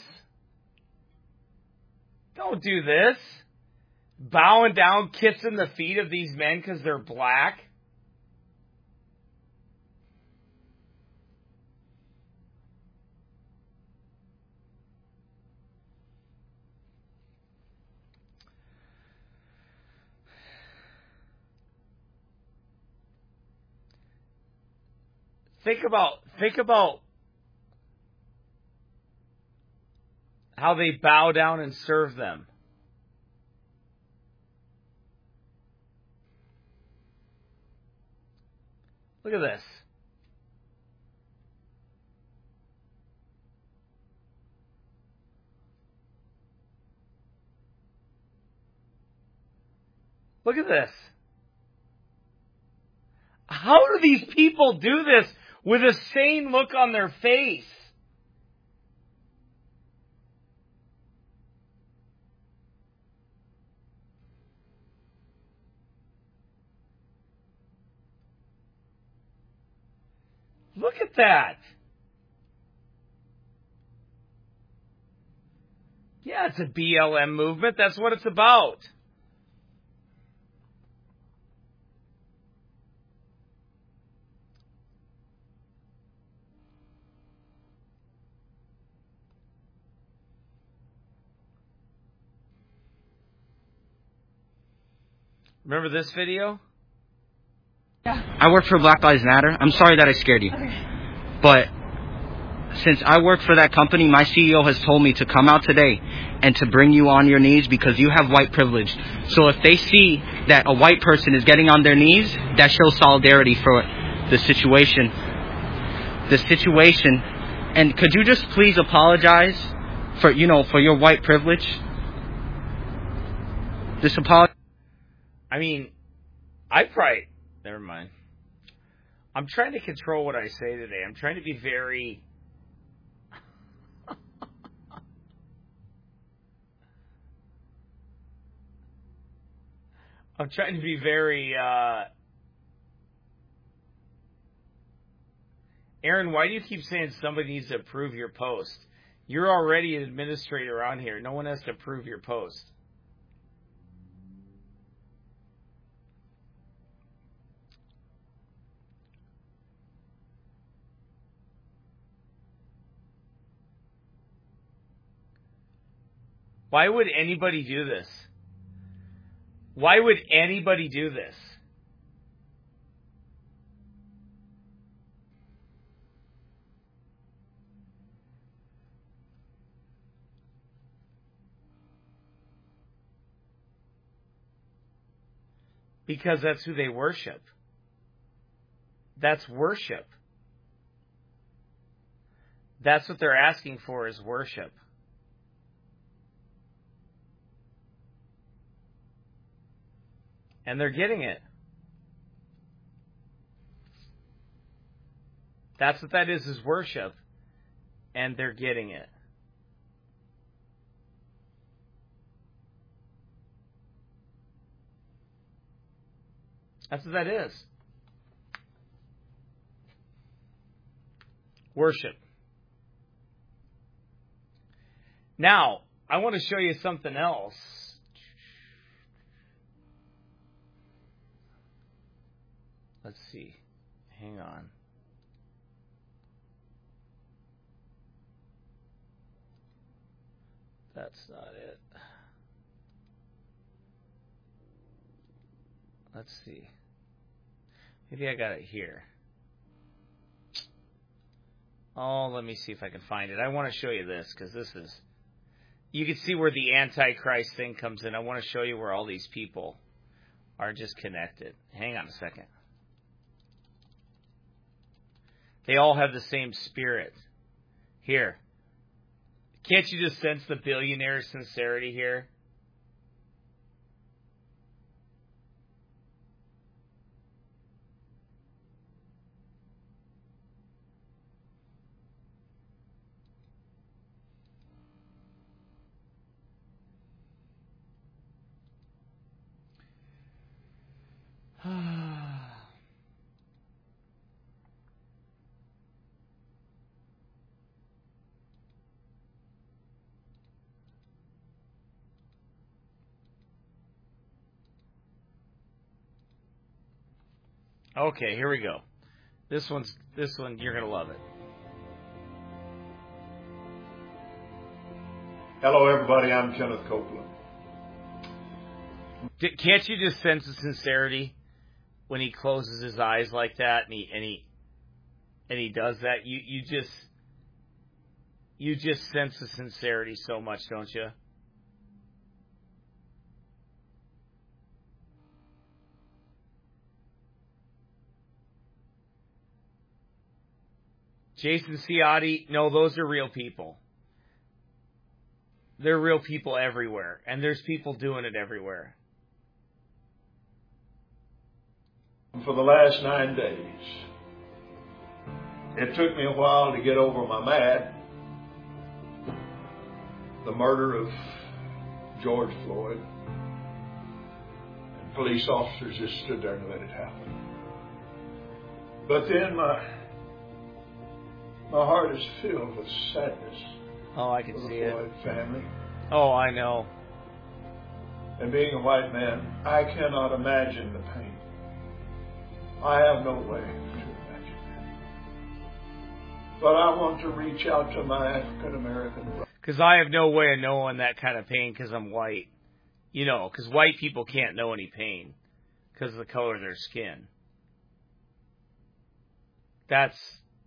Don't do this. Bowing down, kissing the feet of these men because they're black. Think about, think about how they bow down and serve them. Look at this. Look at this. How do these people do this with a sane look on their face? Look at that. Yeah, it's a B L M movement. That's what it's about. Remember this video? Yeah. I work for Black Lives Matter. I'm sorry that I scared you. Okay. But since I work for that company, my C E O has told me to come out today and to bring you on your knees because you have white privilege. So if they see that a white person is getting on their knees, that shows solidarity for the situation. The situation. And could you just please apologize for, you know, for your white privilege? Just apologize. I mean, I probably... Never mind. I'm trying to control what I say today. I'm trying to be very... I'm trying to be very... Uh... Aaron, why do you keep saying somebody needs to approve your post? You're already an administrator on here. No one has to approve your post. Why would anybody do this? Why would anybody do this? Because that's who they worship. That's worship. That's what they're asking for, is worship. And they're getting it. That's what that is, is worship. And they're getting it. That's what that is. Worship. Now, I want to show you something else. Let's see. Hang on. That's not it. Let's see. Maybe I got it here. Oh, let me see if I can find it. I want to show you this because this is... You can see where the Antichrist thing comes in. I want to show you where all these people are just connected. Hang on a second. They all have the same spirit. Here. Can't you just sense the billionaire sincerity here? Okay, here we go. This one's this one you're gonna love it. Hello, everybody. I'm Kenneth Copeland. D- can't you just sense the sincerity when he closes his eyes like that and he and he and he does that? You you just you just sense the sincerity so much, don't you? Jason Ciotti, no, those are real people. They're real people everywhere, and there's people doing it everywhere. For the last nine days, it took me a while to get over my mad. The murder of George Floyd. And police officers just stood there and let it happen. But then my my heart is filled with sadness. Oh, I can for see the it. Floyd family. Oh, I know. And being a white man, I cannot imagine the pain. I have no way to imagine that. But I want to reach out to my African American brothers. Because I have no way of knowing that kind of pain because I'm white. You know, because white people can't know any pain because of the color of their skin. That's,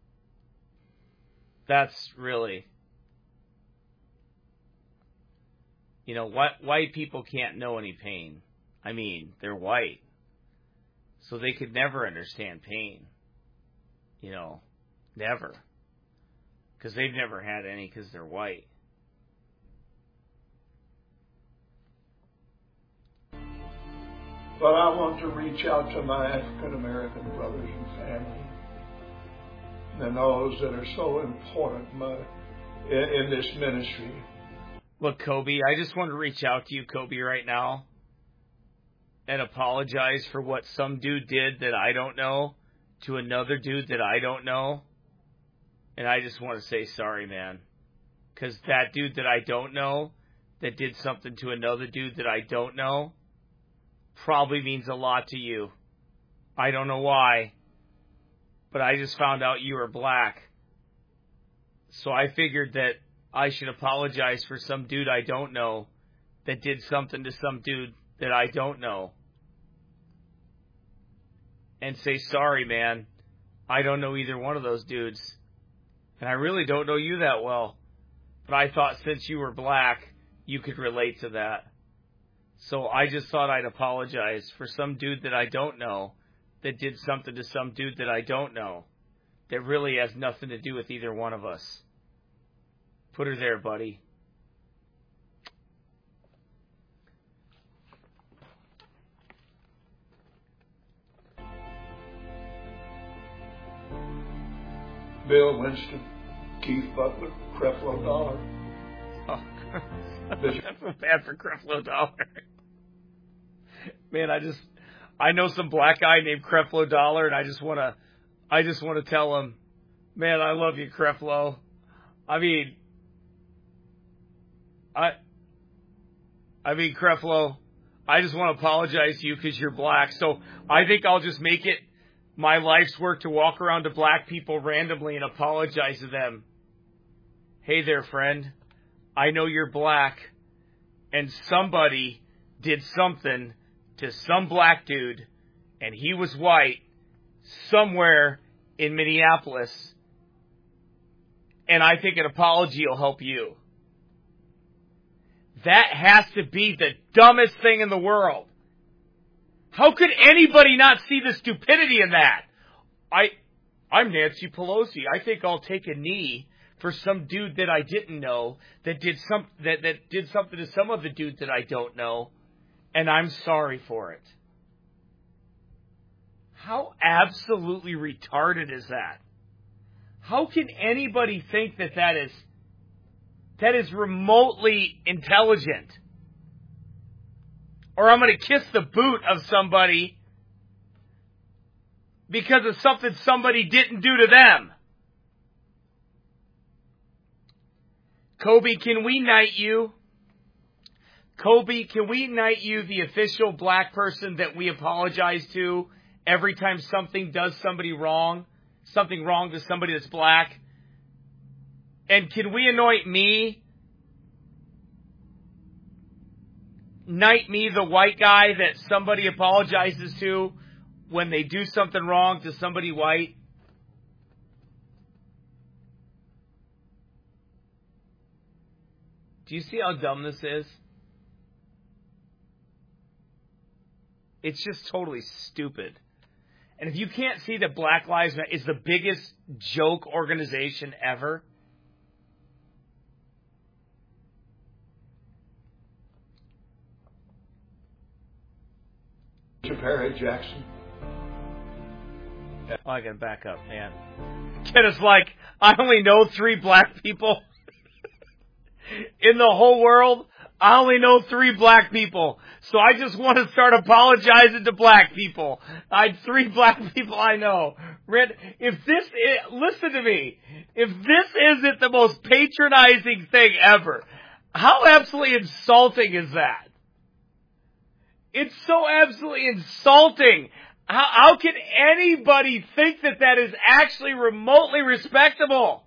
that's really, you know, white, white people can't know any pain. I mean, they're white. So they could never understand pain. You know, never. Because they've never had any because they're white. But I want to reach out to my African American brothers and family and those that are so important my, in, in this ministry. Look, Kobe, I just want to reach out to you, Kobe, right now and apologize for what some dude did that I don't know to another dude that I don't know. And I just want to say sorry, man. Because that dude that I don't know that did something to another dude that I don't know probably means a lot to you. I don't know why, but I just found out you were black. So I figured that I should apologize for some dude I don't know that did something to some dude that I don't know. And say, sorry, man, I don't know either one of those dudes. And I really don't know you that well. But I thought since you were black, you could relate to that. So I just thought I'd apologize for some dude that I don't know that did something to some dude that I don't know that really has nothing to do with either one of us. Put her there, buddy. Bill Winston, Keith Butler, Creflo Dollar. Oh, I feel bad for Creflo Dollar. Man, I just, I know some black guy named Creflo Dollar, and I just want to, I just want to tell him, man, I love you, Creflo. I mean, I, I mean, Creflo, I just want to apologize to you because you're black. So I think I'll just make it my life's work to walk around to black people randomly and apologize to them. Hey there, friend. I know you're black, and somebody did something to some black dude, and he was white, somewhere in Minneapolis, and I think an apology will help you. That has to be the dumbest thing in the world. How could anybody not see the stupidity in that? I, I'm Nancy Pelosi. I think I'll take a knee for some dude that I didn't know that did some that, that did something to some other dude that I don't know, and I'm sorry for it. How absolutely retarded is that? How can anybody think that that is that is remotely intelligent? Or I'm going to kiss the boot of somebody because of something somebody didn't do to them. Kobe, can we knight you? Kobe, can we knight you the official black person that we apologize to every time something does somebody wrong, something wrong to somebody that's black? And can we anoint me, knight me, the white guy that somebody apologizes to when they do something wrong to somebody white? Do you see how dumb this is? It's just totally stupid. And if you can't see that Black Lives Matter is the biggest joke organization ever, Bishop Harry Jackson. Oh, I gotta back up, man. Kenneth's like, I only know three black people in the whole world. I only know three black people. So I just want to start apologizing to black people. I three black people I know. Red, if this is, listen to me. If this isn't the most patronizing thing ever, how absolutely insulting is that? It's so absolutely insulting. How, how can anybody think that that is actually remotely respectable?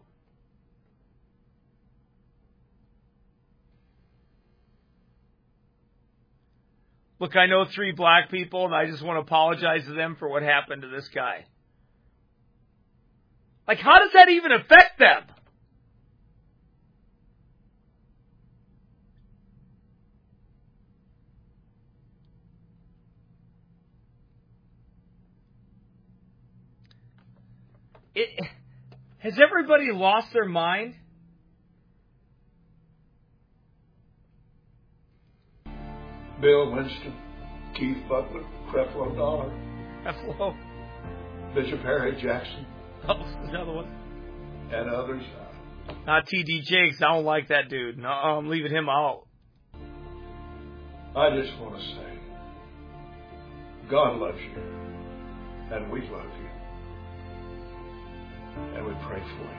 Look, I know three black people, and I just want to apologize to them for what happened to this guy. Like, how does that even affect them? It, has everybody lost their mind? Bill Winston, Keith Butler, Creflo Dollar, Creflo. Bishop Harry Jackson. Oh, another one. And others. Not T D Jakes. I don't like that dude. No, I'm leaving him out. I just want to say, God loves you, and we love you, and we pray for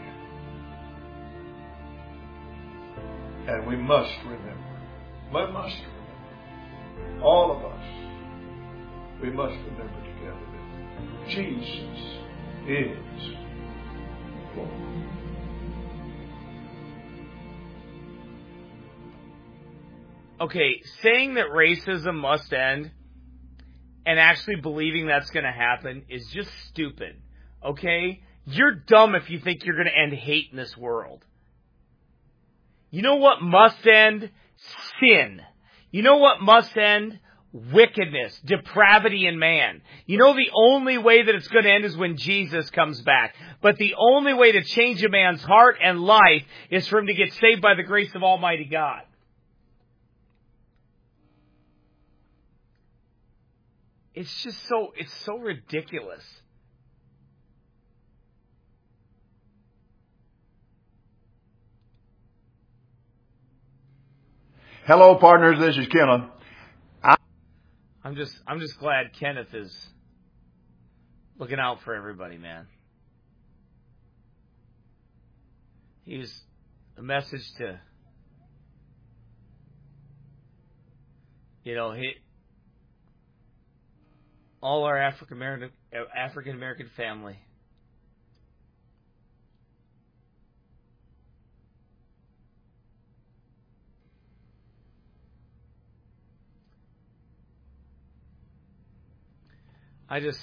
you. And we must remember, we must remember, all of us, we must remember together that Jesus is Lord. Okay, saying that racism must end and actually believing that's going to happen is just stupid. Okay? You're dumb if you think you're going to end hate in this world. You know what must end? Sin. You know what must end? Wickedness, depravity in man. You know the only way that it's going to end is when Jesus comes back. But the only way to change a man's heart and life is for him to get saved by the grace of Almighty God. It's just so, it's so ridiculous. Hello, partners. This is Kenneth. I- I'm just, I'm just glad Kenneth is looking out for everybody, man. He's a message to, you know, he, all our African American African American family. I just,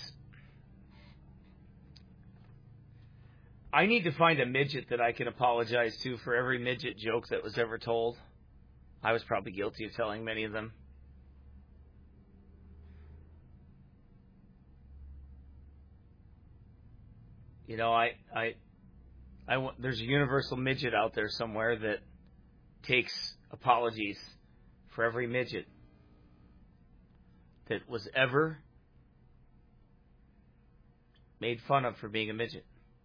I need to find a midget that I can apologize to for every midget joke that was ever told. I was probably guilty of telling many of them. You know, I, I, I, there's a universal midget out there somewhere that takes apologies for every midget that was ever made fun of for being a midget.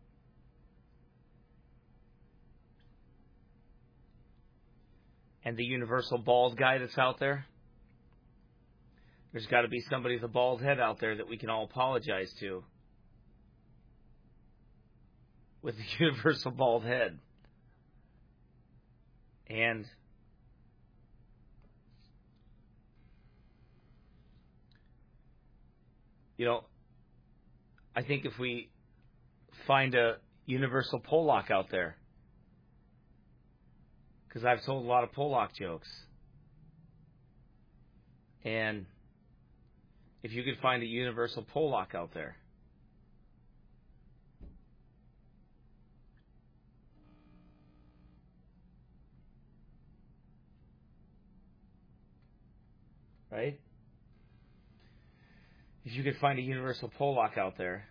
And the universal bald guy that's out there, there's got to be somebody with a bald head out there that we can all apologize to. With the universal bald head. And you know, I think if we find a universal Polak out there, because I've told a lot of Polak jokes, and if you could find a universal Polak out there, right? If you could find a universal Polak out there,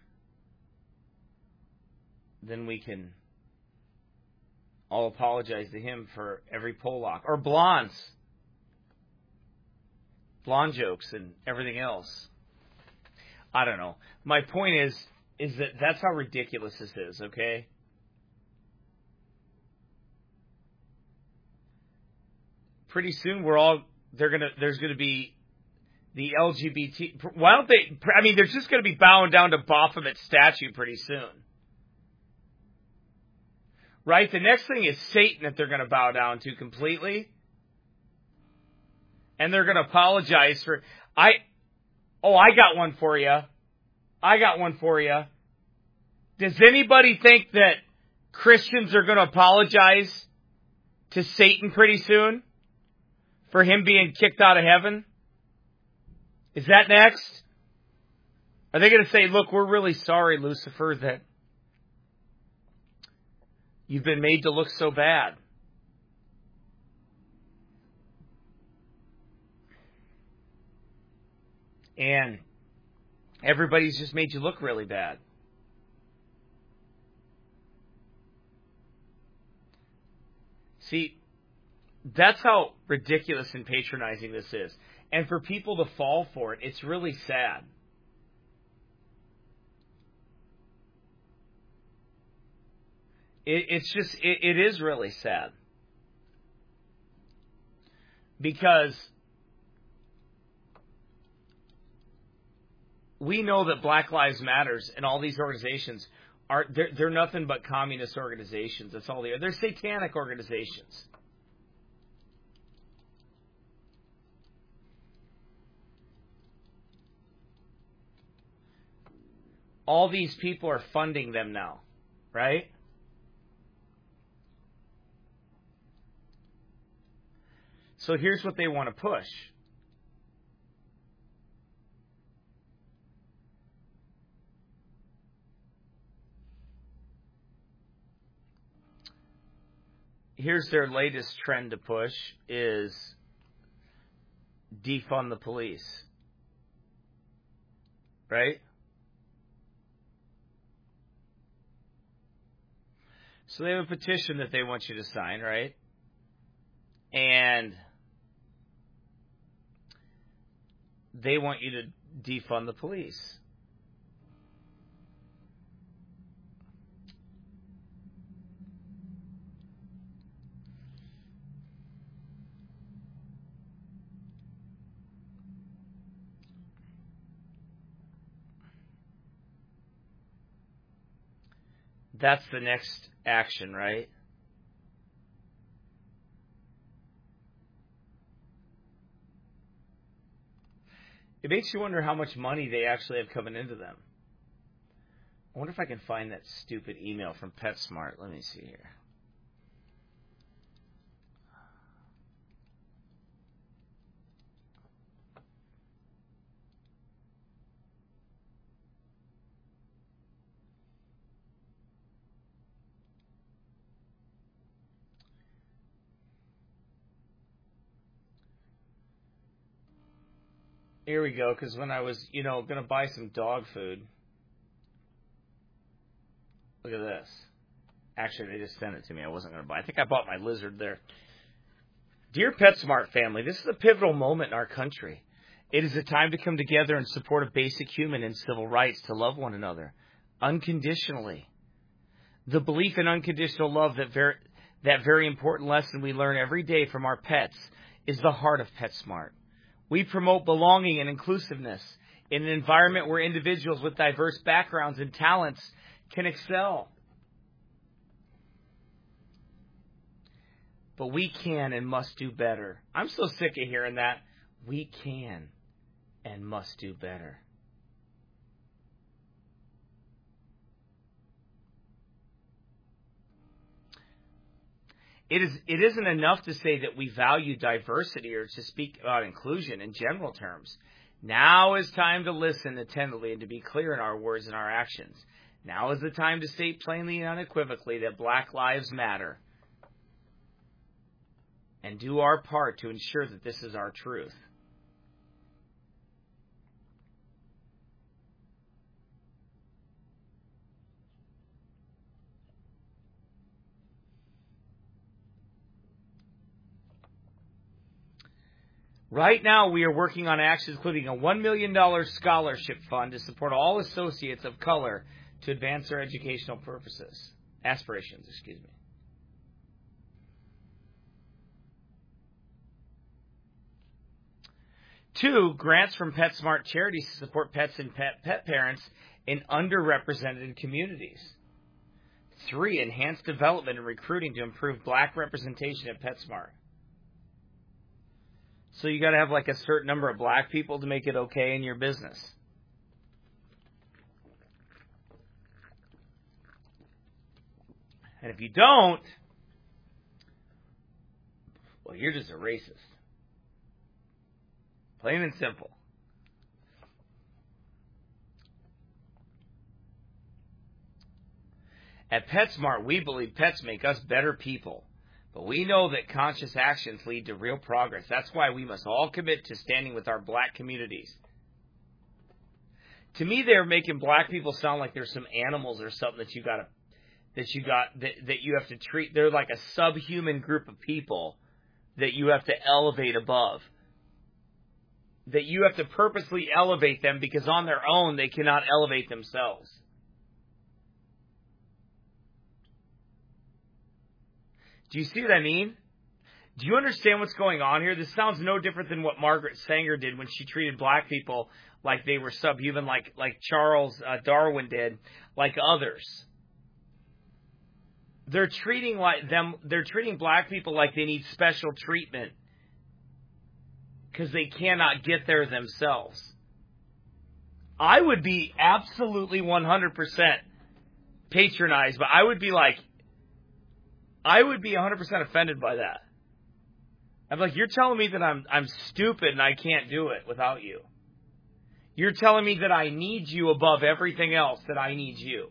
then we can all apologize to him for every Polak. Or blondes. Blonde jokes and everything else. I don't know. My point is, is that that's how ridiculous this is, okay? Pretty soon we're all, they're gonna, there's gonna be the L G B T, why don't they, I mean, they're just gonna be bowing down to Baphomet's statue pretty soon. Right? The next thing is Satan that they're going to bow down to completely. And they're going to apologize for... I. Oh, I got one for you. I got one for you. Does anybody think that Christians are going to apologize to Satan pretty soon for him being kicked out of heaven? Is that next? Are they going to say, look, we're really sorry, Lucifer, that you've been made to look so bad? And everybody's just made you look really bad. See, that's how ridiculous and patronizing this is. And for people to fall for it, it's really sad. It, it's just, it, it is really sad. Because we know that Black Lives Matters and all these organizations are, they're, they're nothing but communist organizations. That's all they are. They're satanic organizations. All these people are funding them now, right? So here's what they want to push. Here's their latest trend to push is defund the police. Right? So they have a petition that they want you to sign, right? And they want you to defund the police. That's the next action, right? It makes you wonder how much money they actually have coming into them. I wonder if I can find that stupid email from PetSmart. Let me see here. Here we go, because when I was, you know, going to buy some dog food, look at this. Actually, they just sent it to me. I wasn't going to buy. I think I bought my lizard there. Dear PetSmart family, this is a pivotal moment in our country. It is a time to come together and support a basic human and civil rights to love one another unconditionally. The belief in unconditional love, that very, that very important lesson we learn every day from our pets, is the heart of PetSmart. We promote belonging and inclusiveness in an environment where individuals with diverse backgrounds and talents can excel. But we can and must do better. I'm so sick of hearing that. We can and must do better. It is. It isn't enough to say that we value diversity or to speak about inclusion in general terms. Now is time to listen attentively and to be clear in our words and our actions. Now is the time to state plainly and unequivocally that Black Lives Matter and do our part to ensure that this is our truth. Right now, we are working on actions including a one million dollars scholarship fund to support all associates of color to advance their educational purposes, aspirations, excuse me. Two, grants from PetSmart charities to support pets and pet, pet parents in underrepresented communities. Three, enhanced development and recruiting to improve black representation at PetSmart. So you got to have like a certain number of black people to make it okay in your business. And if you don't, well, you're just a racist. Plain and simple. At PetSmart, we believe pets make us better people. But we know that conscious actions lead to real progress. That's why we must all commit to standing with our black communities. To me, they're making black people sound like they're some animals or something that you got to, that you got that, that you have to treat. They're like a subhuman group of people that you have to elevate above. That you have to purposely elevate them because on their own they cannot elevate themselves. Do you see what I mean? Do you understand what's going on here? This sounds no different than what Margaret Sanger did when she treated black people like they were subhuman, like like Charles uh, Darwin did, like others. They're treating like them. They're treating black people like they need special treatment because they cannot get there themselves. I would be absolutely one hundred percent patronized, but I would be like. I would be one hundred percent offended by that. I'm like, you're telling me that I'm I'm stupid and I can't do it without you. You're telling me that I need you above everything else, that I need you.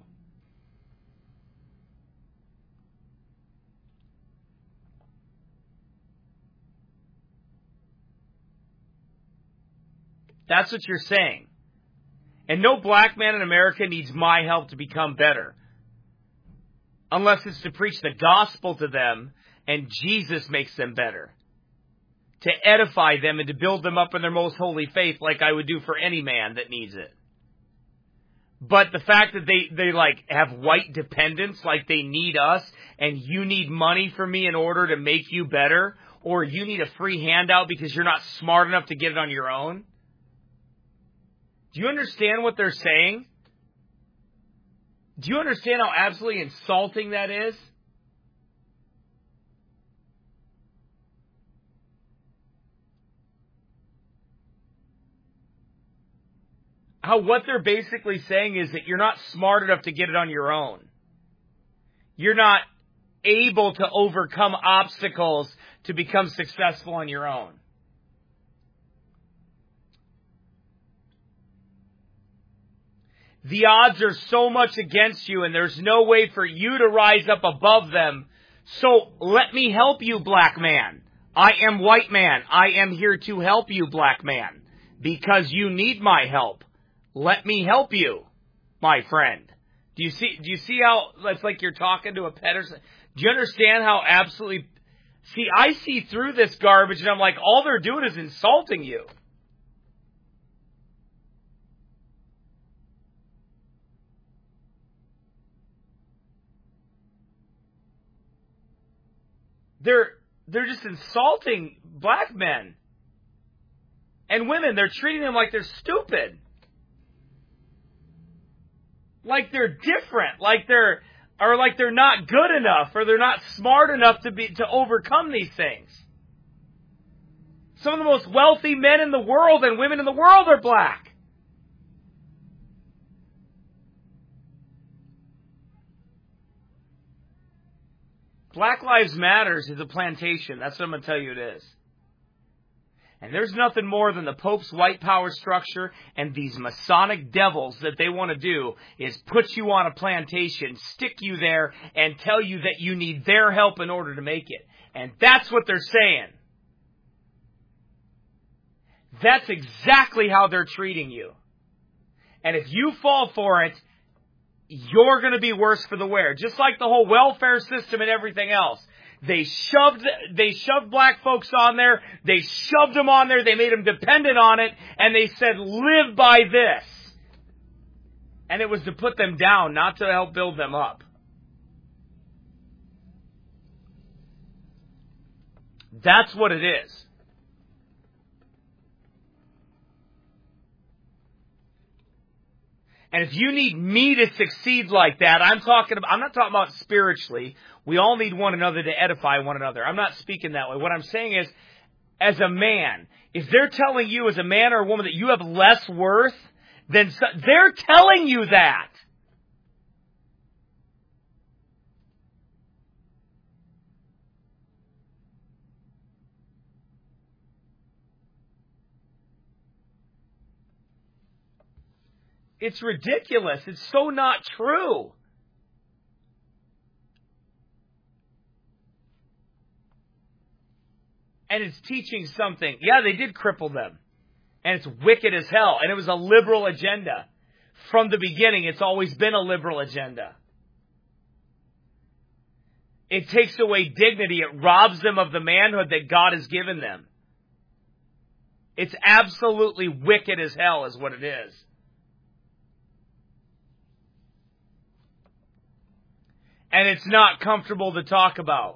That's what you're saying. And no black man in America needs my help to become better. Unless it's to preach the gospel to them and Jesus makes them better. To edify them and to build them up in their most holy faith like I would do for any man that needs it. But the fact that they, they like have white dependence, like they need us and you need money from me in order to make you better, or you need a free handout because you're not smart enough to get it on your own. Do you understand what they're saying? Do you understand how absolutely insulting that is? How what they're basically saying is that you're not smart enough to get it on your own. You're not able to overcome obstacles to become successful on your own. The odds are so much against you, and there's no way for you to rise up above them. So let me help you, black man. I am white man. I am here to help you, black man, because you need my help. Let me help you, my friend. Do you see? Do you see how it's like you're talking to a pet or something? Do you understand how absolutely? See, I see through this garbage, and I'm like, all they're doing is insulting you. They're they're just insulting black men and women. They're treating them like they're stupid, like they're different, like they're or like they're not good enough, or they're not smart enough to be to overcome these things. Some of the most wealthy men in the world and women in the world are black. Black Lives Matters is a plantation. That's what I'm going to tell you it is. And there's nothing more than the Pope's white power structure and these Masonic devils that they want to do is put you on a plantation, stick you there, and tell you that you need their help in order to make it. And that's what they're saying. That's exactly how they're treating you. And if you fall for it, you're going to be worse for the wear. Just like the whole welfare system and everything else. They shoved, they shoved black folks on there. They shoved them on there. They made them dependent on it. And they said, live by this. And it was to put them down, not to help build them up. That's what it is. And if you need me to succeed like that, I'm talking about, I'm not talking about spiritually. We all need one another to edify one another. I'm not speaking that way. What I'm saying is, as a man, if they're telling you as a man or a woman that you have less worth, then so, they're telling you that. It's ridiculous. It's so not true. And it's teaching something. Yeah, they did cripple them. And it's wicked as hell. And it was a liberal agenda. From the beginning, it's always been a liberal agenda. It takes away dignity. It robs them of the manhood that God has given them. It's absolutely wicked as hell is what it is. And it's not comfortable to talk about.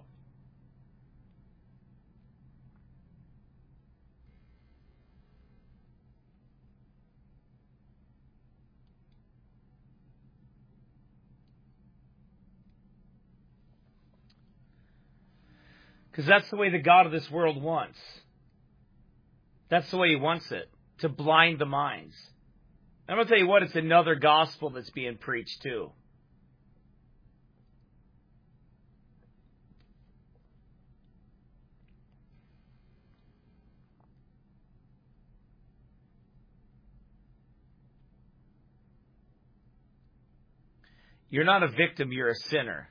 Because that's the way the God of this world wants. That's the way He wants it. To blind the minds. I'm going to tell you what, it's another gospel that's being preached too. You're not a victim, you're a sinner.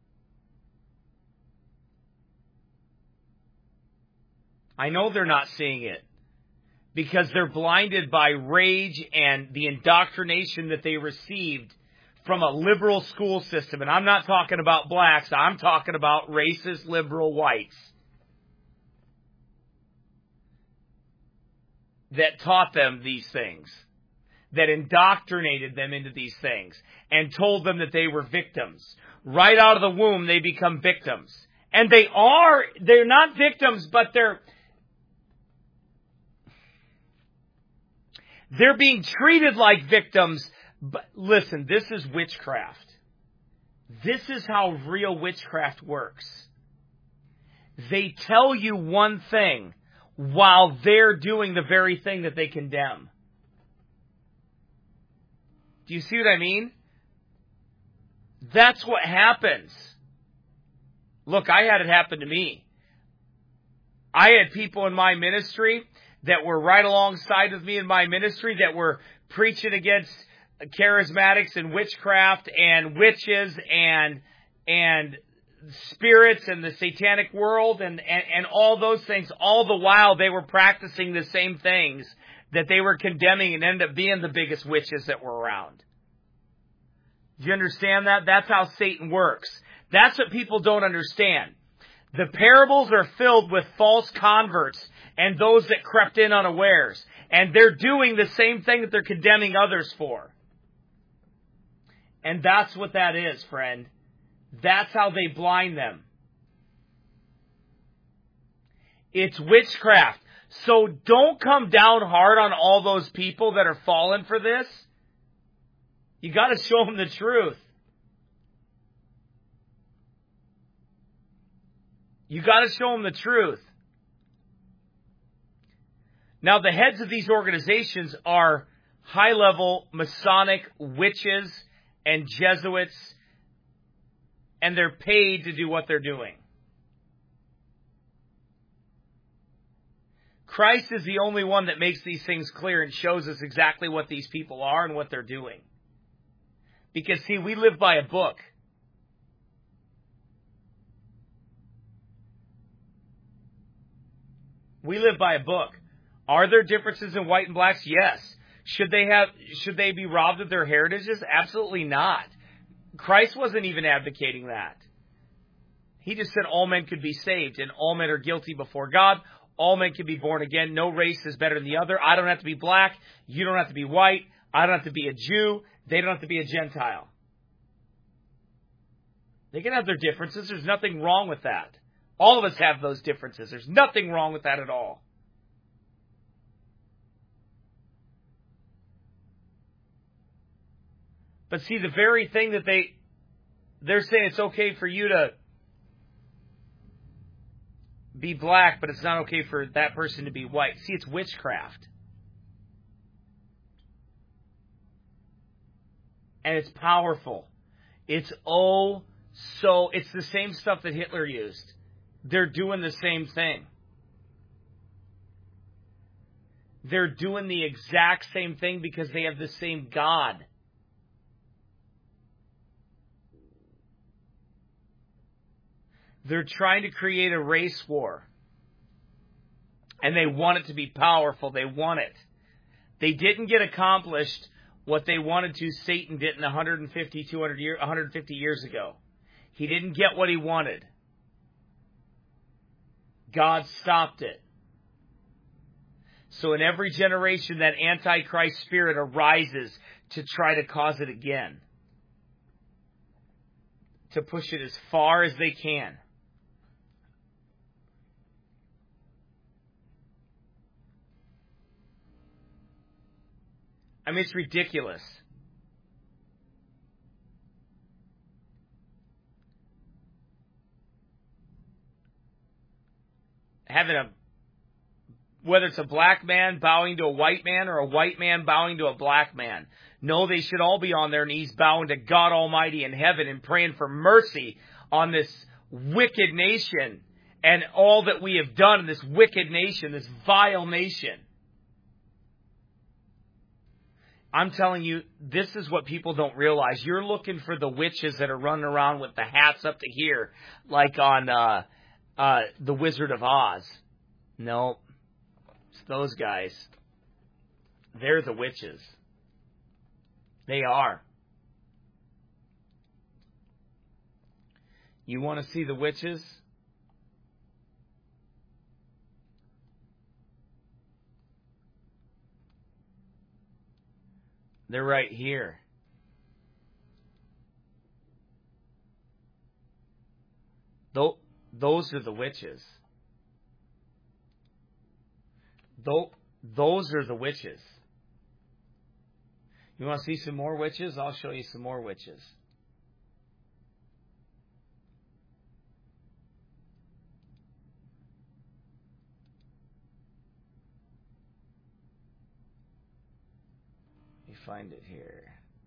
I know they're not seeing it because they're blinded by rage and the indoctrination that they received from a liberal school system. And I'm not talking about blacks, I'm talking about racist liberal whites that taught them these things, that indoctrinated them into these things and told them that they were victims. Right out of the womb, they become victims. And they are, they're not victims, but they're, they're being treated like victims. But listen, this is witchcraft. This is how real witchcraft works. They tell you one thing while they're doing the very thing that they condemn. Do you see what I mean? That's what happens. Look, I had it happen to me. I had people in my ministry that were right alongside with me in my ministry that were preaching against charismatics and witchcraft and witches and and spirits and the satanic world and, and, and all those things. All the while they were practicing the same things that they were condemning and ended up being the biggest witches that were around. Do you understand that? That's how Satan works. That's what people don't understand. The parables are filled with false converts and those that crept in unawares. And they're doing the same thing that they're condemning others for. And that's what that is, friend. That's how they blind them. It's witchcraft. So don't come down hard on all those people that are falling for this. You got to show them the truth. You got to show them the truth. Now, the heads of these organizations are high-level Masonic witches and Jesuits and they're paid to do what they're doing. Christ is the only one that makes these things clear and shows us exactly what these people are and what they're doing. Because, see, we live by a book. We live by a book. Are there differences in white and blacks? Yes. Should they have? Should they be robbed of their heritages? Absolutely not. Christ wasn't even advocating that. He just said all men could be saved, and all men are guilty before God. All men can be born again. No race is better than the other. I don't have to be black. You don't have to be white. I don't have to be a Jew. They don't have to be a Gentile. They can have their differences. There's nothing wrong with that. All of us have those differences. There's nothing wrong with that at all. But see, the very thing that they, they're saying it's okay for you to be black, but it's not okay for that person to be white. See, it's witchcraft. And it's powerful. It's oh so, it's the same stuff that Hitler used. They're doing the same thing. They're doing the exact same thing because they have the same God. They're trying to create a race war. And they want it to be powerful. They want it. They didn't get accomplished what they wanted to. Satan did in one hundred fifty, two hundred year, one hundred fifty years ago. He didn't get what he wanted. God stopped it. So in every generation, that Antichrist spirit arises to try to cause it again. To push it as far as they can. I mean, it's ridiculous. Having a, whether it's a black man bowing to a white man or a white man bowing to a black man. No, they should all be on their knees bowing to God Almighty in heaven and praying for mercy on this wicked nation and all that we have done in this wicked nation, this vile nation. I'm telling you, this is what people don't realize. You're looking for the witches that are running around with the hats up to here, like on uh, uh, The Wizard of Oz. No, it's those guys. They're the witches. They are. You want to see the witches? They're right here. Those are the witches. Those are the witches. You want to see some more witches? I'll show you some more witches. Let me find it here.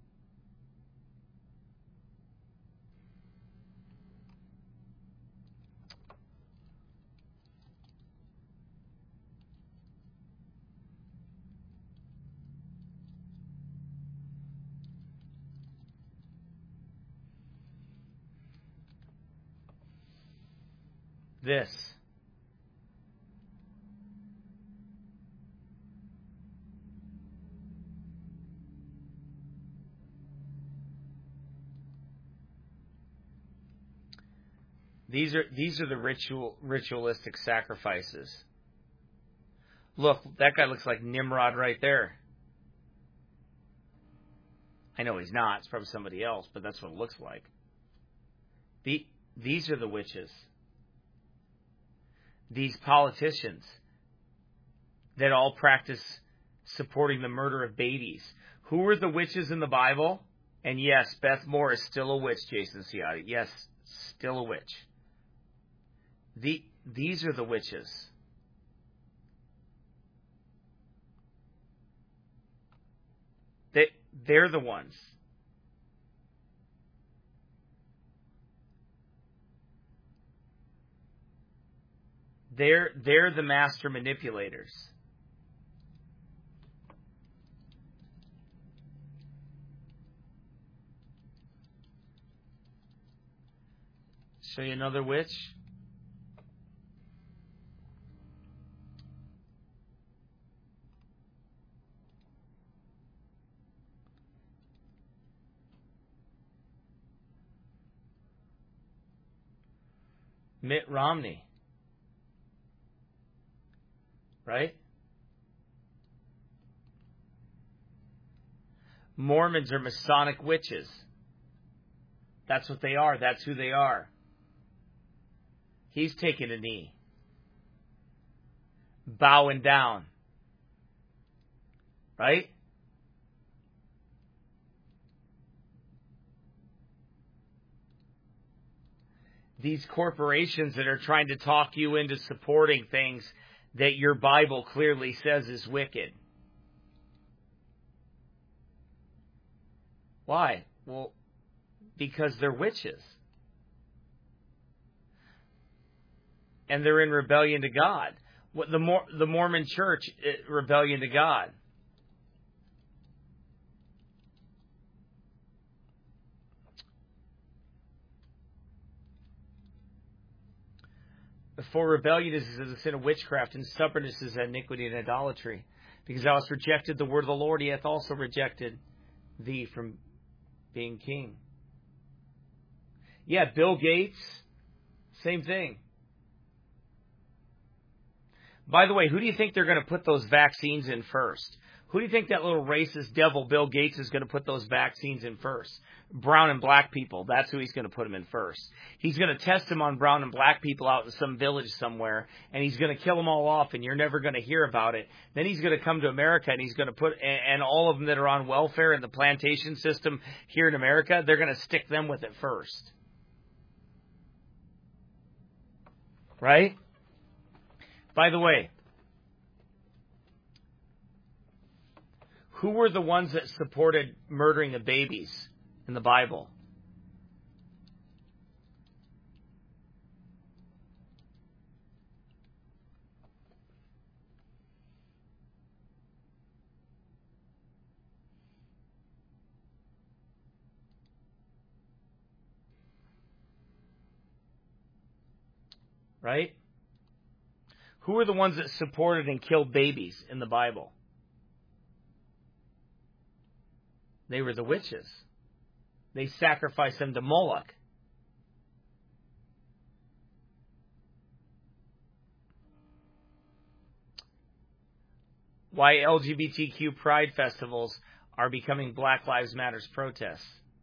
This. These are these are the ritual ritualistic sacrifices. Look, that guy looks like Nimrod right there. I know he's not. It's probably somebody else, but that's what it looks like. The, these are the witches. These politicians that all practice supporting the murder of babies. Who were the witches in the Bible? And yes, Beth Moore is still a witch, Jason Ciotti. Yes, still a witch. The, these are the witches. They, they're the ones. They're, they're the master manipulators. Show you another witch. Mitt Romney. Right? Mormons are Masonic witches. That's what they are. That's who they are. He's taking a knee. Bowing down. Right? These corporations that are trying to talk you into supporting things that your Bible clearly says is wicked. Why? Well, because they're witches. And they're in rebellion to God. What the Mor- the Mormon Church, uh, rebellion to God. For rebellion is a sin of witchcraft, and stubbornness is iniquity and idolatry. Because thou hast rejected the word of the Lord, he hath also rejected thee from being king. Yeah, Bill Gates, same thing. By the way, who do you think they're going to put those vaccines in first? Who do you think that little racist devil Bill Gates is going to put those vaccines in first? Brown and black people. That's who he's going to put them in first. He's going to test them on brown and black people out in some village somewhere, and he's going to kill them all off, and you're never going to hear about it. Then he's going to come to America, and he's going to put, and all of them that are on welfare in the plantation system here in America, they're going to stick them with it first. Right? By the way, who were the ones that supported murdering the babies in the Bible? Right? Who were the ones that supported and killed babies in the Bible? They were the witches. They sacrificed them to Moloch. Why L G B T Q pride festivals are becoming Black Lives Matter protests.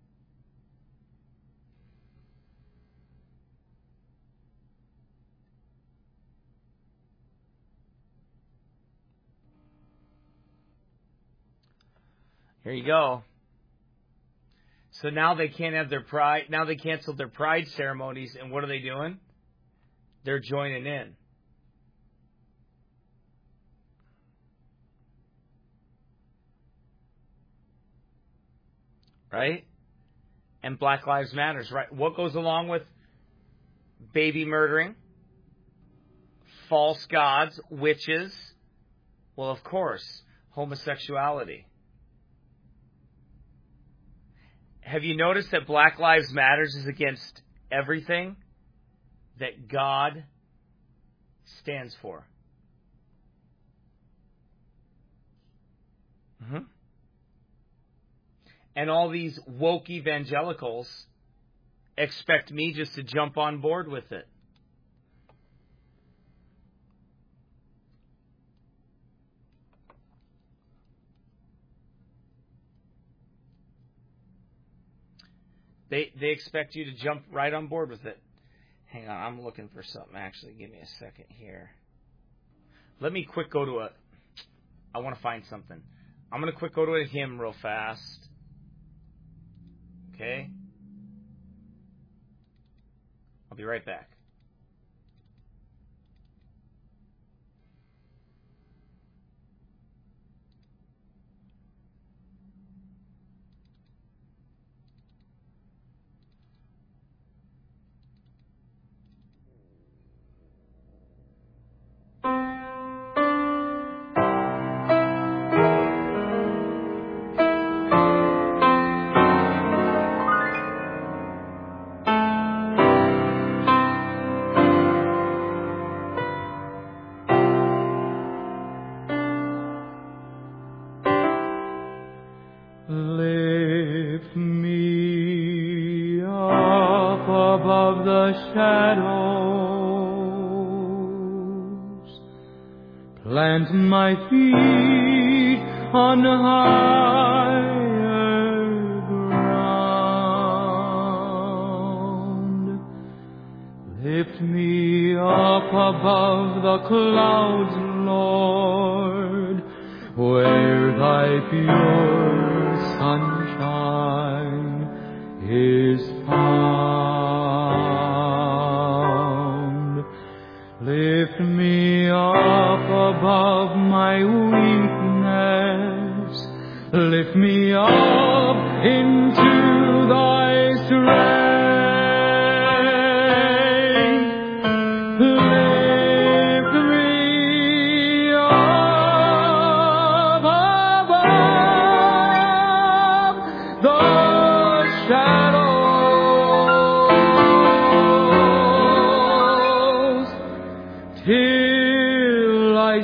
Here you go. So now they can't have their pride. Now they canceled their pride ceremonies, and what are they doing? They're joining in. Right? And Black Lives Matters, right? What goes along with baby murdering, false gods, witches? Well, of course, homosexuality. Have you noticed that Black Lives Matters is against everything that God stands for? Mm-hmm. And all these woke evangelicals expect me just to jump on board with it. They they expect you to jump right on board with it. Hang on, I'm looking for something. Actually, give me a second here. Let me quick go to a... I want to find something. I'm going to quick go to a hymn real fast. Okay? I'll be right back. the shadows. Plant my feet on higher ground. Lift me up above the clouds, Lord, where thy pure sunshine is found. Lift me up above my weakness. Lift me up into thy strength. Lift me up above the shadows till I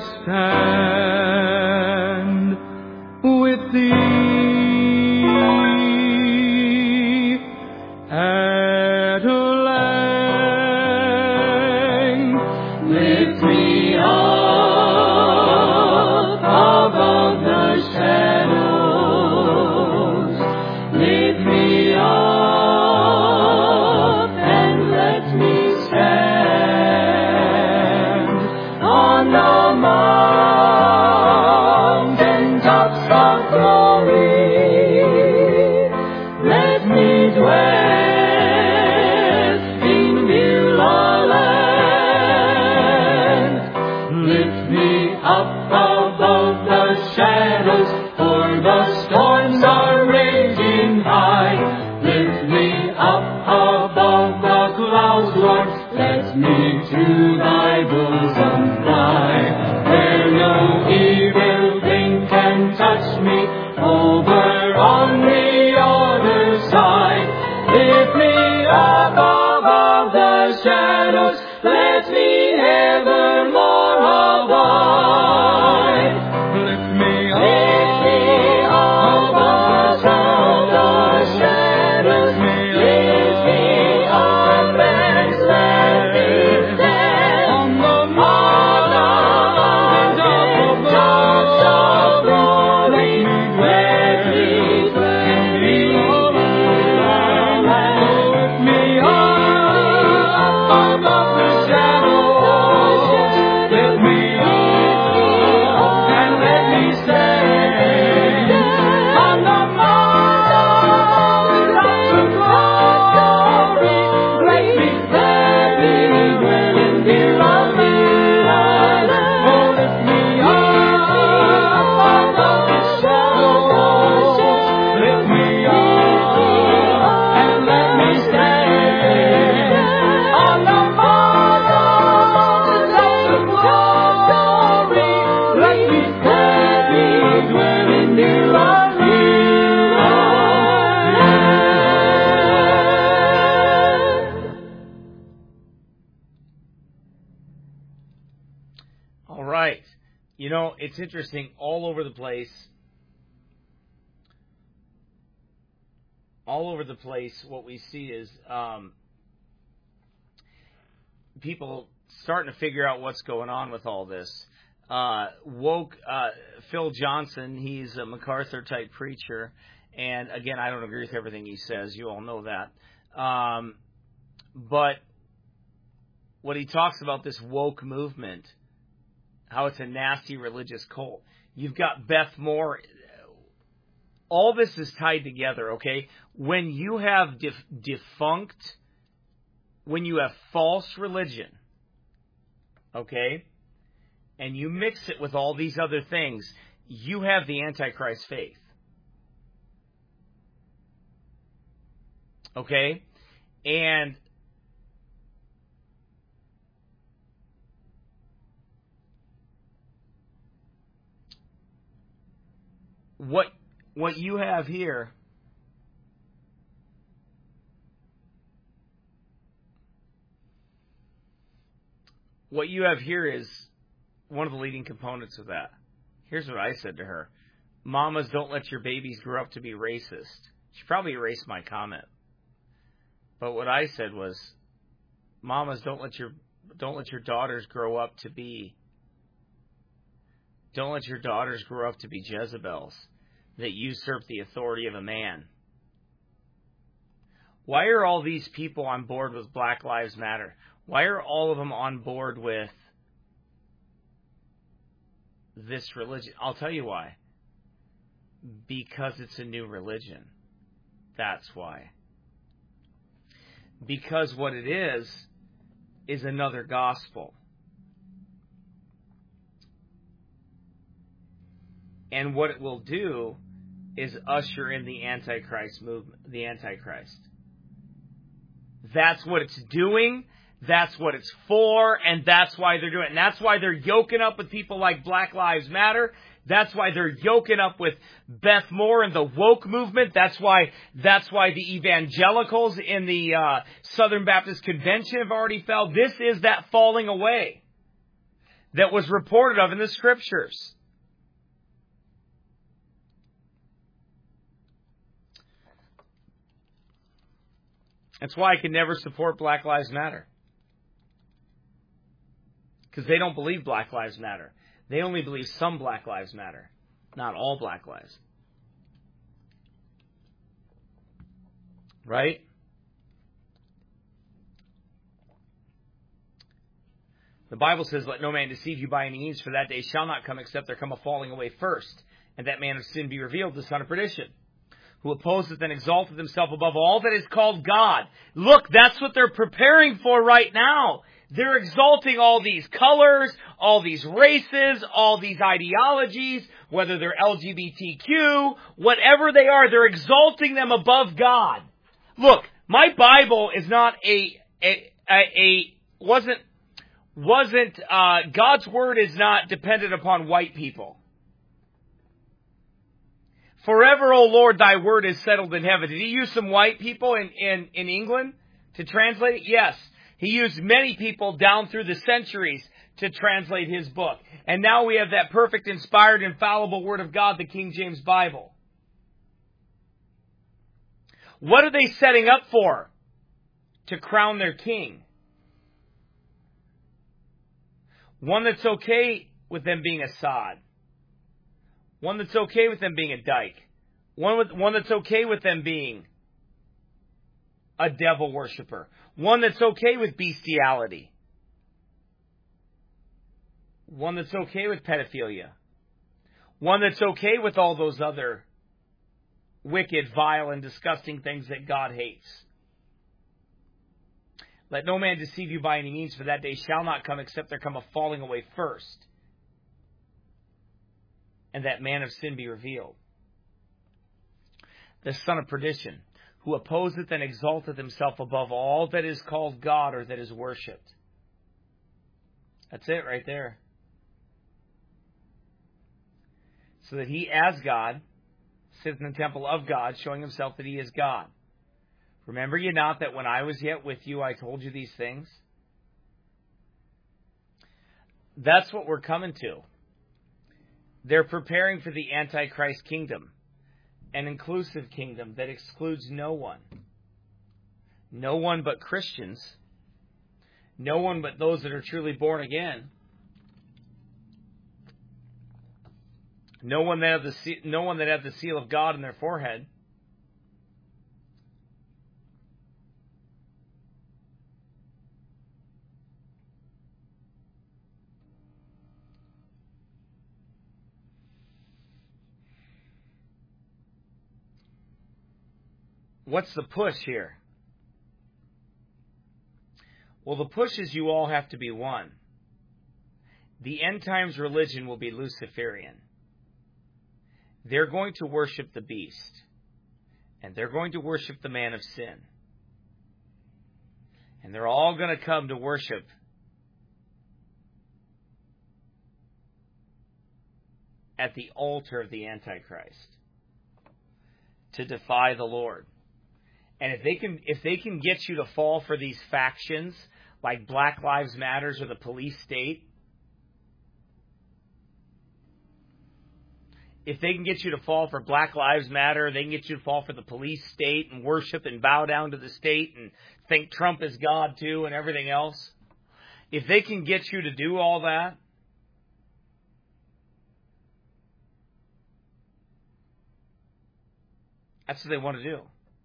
stand with thee at length. Lift me up above the shadows. Lift me up and let me stand on the mountain tops of glory. Let me dwell in Beulah land. Lift me up above the shadows, for the storms are raging high. Lift me up above the clouds, Lord. Let me to thy bosom fly, where no evil thing can touch me. Over on the other side, lift me up above the shadows. Let me evermore abide. Lift me up, lift me up above the shadows. Lift me up and let me stand on the mountain tops of glory. Let me dwell in Beulah land. Lift me up above the shadows. Lift me up and let me stand on the mountain tops of glory. Let me, let me dwell in Beulah land. Oh, lift me up above the shadows. Lift me up and let me stand on the mountain tops of glory. Let me, let me dwell in Beulah land. All right. You know, it's interesting all over the place. All over the place, what we see is um, people starting to figure out what's going on with all this. Uh, woke uh, Phil Johnson, he's a MacArthur-type preacher, and again, I don't agree with everything he says. You all know that. Um, but what he talks about this woke movement, how it's a nasty religious cult. You've got Beth Moore. All this is tied together, okay? When you have def- defunct, when you have false religion, okay, and you mix it with all these other things, you have the Antichrist faith. Okay? And what what you have here what you have here is one of the leading components of that. Here's what I said to her. Mamas, don't let your babies grow up to be racist. She probably erased my comment. But what I said was, Mamas, don't let your don't let your daughters grow up to be don't let your daughters grow up to be Jezebels that usurp the authority of a man. Why are all these people on board with Black Lives Matter? Why are all of them on board with this religion? I'll tell you why. Because it's a new religion. That's why. Because what it is, is another gospel. And what it will do is usher in the Antichrist movement, the Antichrist. That's what it's doing. That's what it's for. And that's why they're doing it. And that's why they're yoking up with people like Black Lives Matter. That's why they're yoking up with Beth Moore and the woke movement. That's why that's why the evangelicals in the uh, Southern Baptist Convention have already fell. This is that falling away that was reported of in the Scriptures. That's why I can never support Black Lives Matter. Because they don't believe Black Lives Matter. They only believe some Black Lives Matter, not all Black Lives. Right? The Bible says, let no man deceive you by any means, for that day shall not come except there come a falling away first, and that man of sin be revealed, the son of perdition, who opposeth and exalteth himself above all that is called God. Look, that's what they're preparing for right now. They're exalting all these colors, all these races, all these ideologies, whether they're L G B T Q, whatever they are, they're exalting them above God. Look, my Bible is not a, a, a, a wasn't, wasn't, uh, God's Word is not dependent upon white people. Forever, O Lord, thy word is settled in heaven. Did he use some white people in, in, in England to translate it? Yes. He used many people down through the centuries to translate his book. And now we have that perfect, inspired, infallible Word of God, the King James Bible. What are they setting up for? To crown their king. One that's okay with them being Assad. One that's okay with them being a dyke. One, with, one that's okay with them being a devil worshiper. One that's okay with bestiality. One that's okay with pedophilia. One that's okay with all those other wicked, vile, and disgusting things that God hates. Let no man deceive you by any means, for that day shall not come except there come a falling away first, and that man of sin be revealed, the son of perdition, who opposeth and exalteth himself above all that is called God or that is worshipped. That's it right there. So that he, as God, sits in the temple of God, showing himself that he is God. Remember ye not that when I was yet with you, I told you these things? That's what we're coming to. They're preparing for the Antichrist kingdom, an inclusive kingdom that excludes no one. No one but Christians. No one but those that are truly born again. No one that have the no one that have the seal of God in their forehead. What's the push here? Well, the push is you all have to be one. The end times religion will be Luciferian. They're going to worship the beast. And they're going to worship the man of sin. And they're all going to come to worship at the altar of the Antichrist, to defy the Lord. And if they can if they can get you to fall for these factions like Black Lives Matter or the police state, if they can get you to fall for Black Lives Matter, they can get you to fall for the police state and worship and bow down to the state and think Trump is God too and everything else. If they can get you to do all that, that's what they want to do.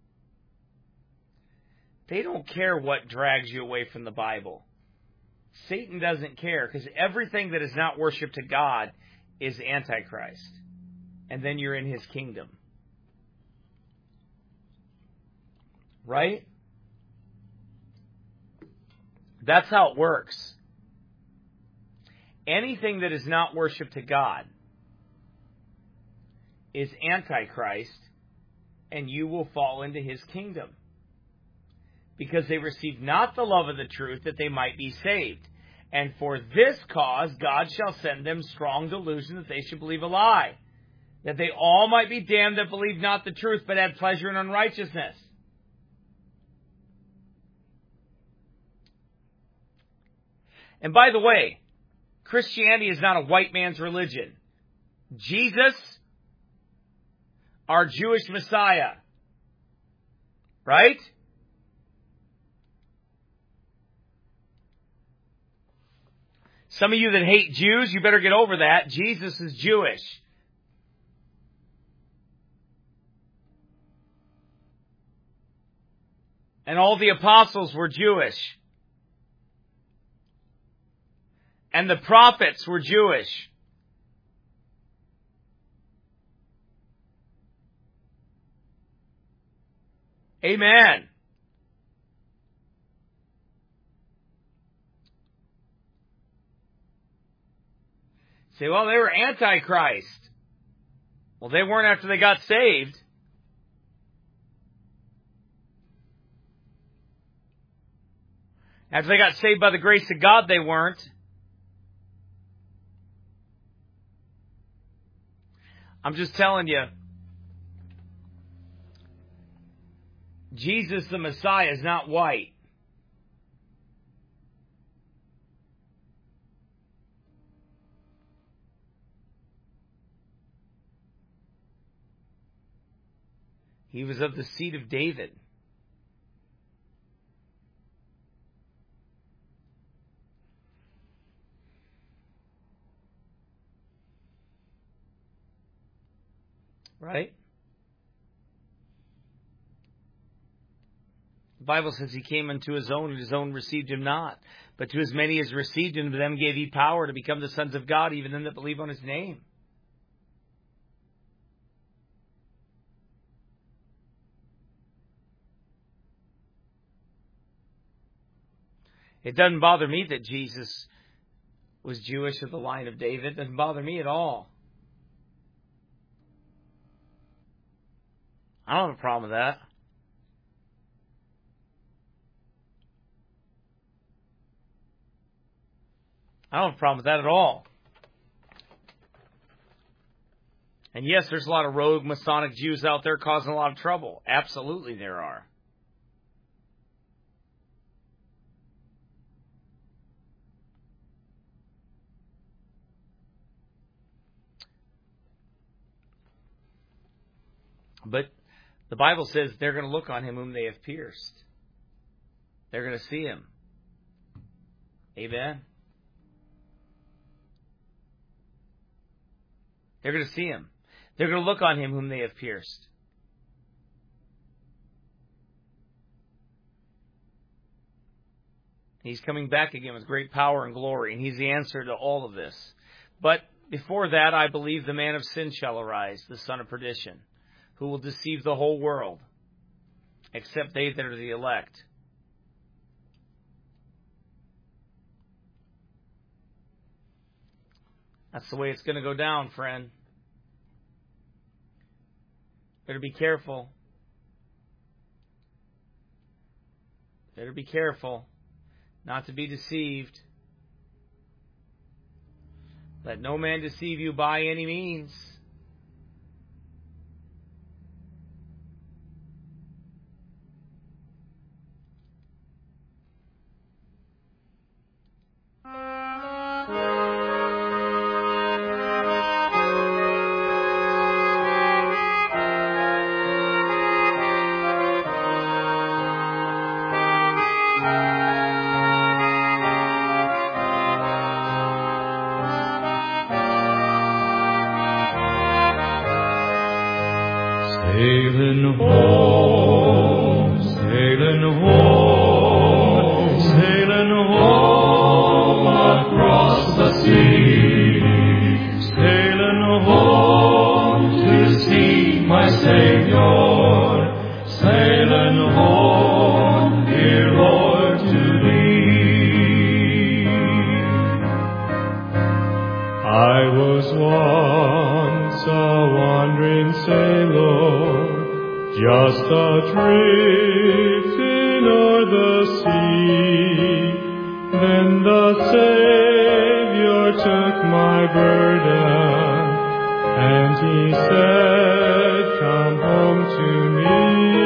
They don't care what drags you away from the Bible. Satan doesn't care, because everything that is not worship to God is Antichrist. And then you're in his kingdom. Right? That's how it works. Anything that is not worship to God is Antichrist, and you will fall into his kingdom. Because they received not the love of the truth, that they might be saved. And for this cause God shall send them strong delusion, that they should believe a lie, that they all might be damned that believe not the truth, but had pleasure in unrighteousness. And by the way, Christianity is not a white man's religion. Jesus, our Jewish Messiah, right? Some of you that hate Jews, you better get over that. Jesus is Jewish. And all the apostles were Jewish. And the prophets were Jewish. Amen. Say, well, they were Antichrist. Well, they weren't after they got saved. After they got saved by the grace of God, they weren't. I'm just telling you, Jesus the Messiah is not white. He was of the seed of David. Right? The Bible says he came unto his own, and his own received him not. But to as many as received him, to them gave he power to become the sons of God, even them that believe on his name. It doesn't bother me that Jesus was Jewish of the line of David. It doesn't bother me at all. I don't have a problem with that. I don't have a problem with that at all. And yes, there's a lot of rogue Masonic Jews out there causing a lot of trouble. Absolutely there are. But the Bible says they're going to look on him whom they have pierced. They're going to see him. Amen. They're going to see him. They're going to look on him whom they have pierced. He's coming back again with great power and glory, and he's the answer to all of this. But before that, I believe the man of sin shall arise, the son of perdition, who will deceive the whole world, except they that are the elect. That's the way it's going to go down, friend. Better be careful. Better be careful not to be deceived. Let no man deceive you by any means. Just a-drifting o'er the sea, then the Savior took my burden, and He said, come home to me.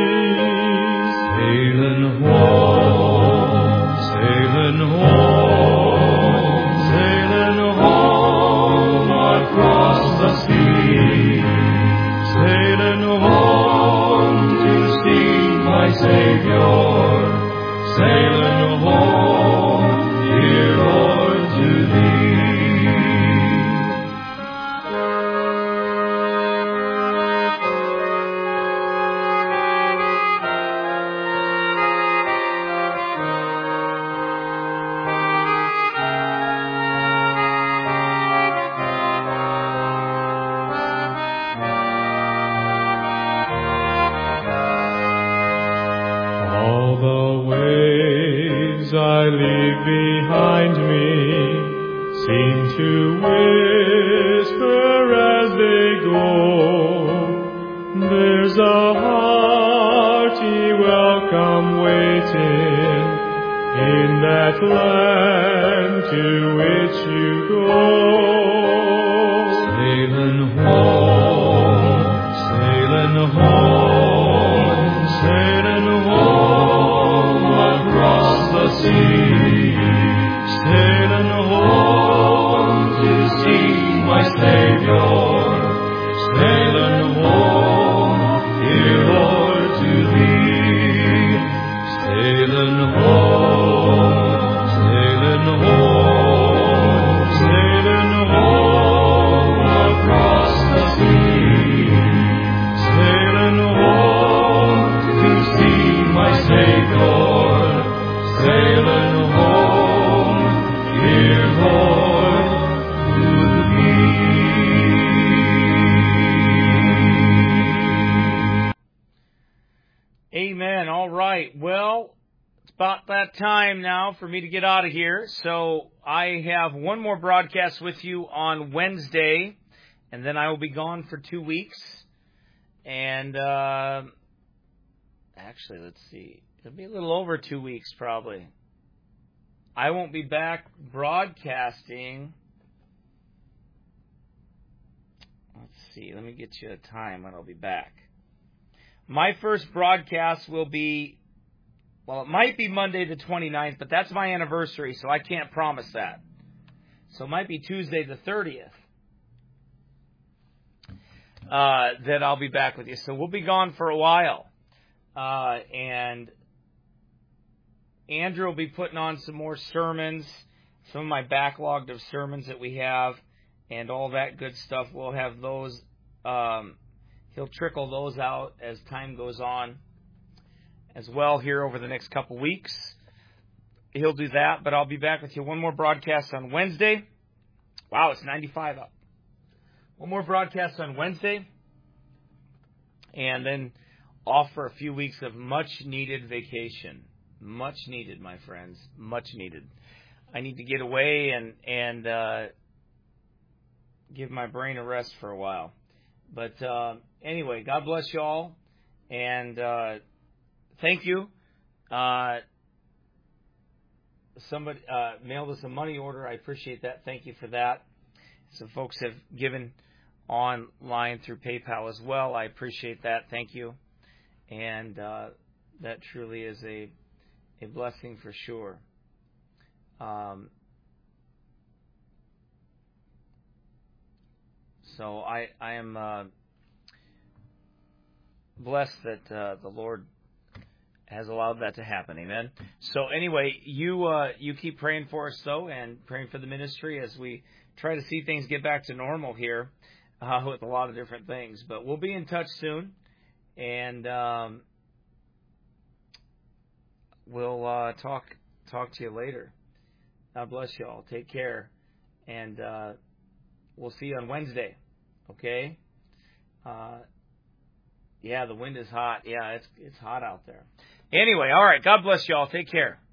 Sailing home, sailing home, sailing home across the sea, sailing home to see my Savior, sailing home, dear Lord, to Thee. All the waves I leave behind me seem to whisper as they go, there's a hearty welcome waiting in that land to which you go. Sailing home, sailing home, sailing home across the sea, sailing home to see my Savior, sailing home, dear Lord, to Thee. Sailing home, sailing home, sailing home across the sea, sailing home to see my Savior, sailing home, dear Lord, to Thee. Amen. All right. Well, it's about that time now for me to get out of here. So I have one more broadcast with you on Wednesday, and then I will be gone for two weeks. And uh, actually, let's see. It'll be a little over two weeks probably. I won't be back broadcasting. Let's see. Let me get you a time when I'll be back. My first broadcast will be, well, it might be Monday the twenty-ninth, but that's my anniversary, so I can't promise that. So it might be Tuesday the thirtieth uh, that I'll be back with you. So we'll be gone for a while. Uh, and Andrew will be putting on some more sermons, some of my backlogged of sermons that we have, and all that good stuff. We'll have those. Um, he'll trickle those out as time goes on as well here over the next couple weeks. He'll do that, but I'll be back with you. One more broadcast on Wednesday. Wow, it's ninety-five up. One more broadcast on Wednesday, and then off for a few weeks of much-needed vacation. Much needed, my friends. Much needed. I need to get away and, and uh, give my brain a rest for a while. But uh, anyway, God bless you all, and uh, thank you. Uh, somebody uh, mailed us a money order. I appreciate that. Thank you for that. Some folks have given online through PayPal as well. I appreciate that. Thank you. And uh, that truly is a a blessing for sure. Um, so I I am uh, blessed that uh, the Lord has allowed that to happen. Amen. So anyway, you uh, you keep praying for us though, and praying for the ministry as we try to see things get back to normal here uh, with a lot of different things. But we'll be in touch soon, and um, we'll uh, talk talk to you later. God bless you all. Take care, and uh, we'll see you on Wednesday. Okay. Uh, yeah, the wind is hot. Yeah, it's it's hot out there. Anyway, all right. God bless you all. Take care.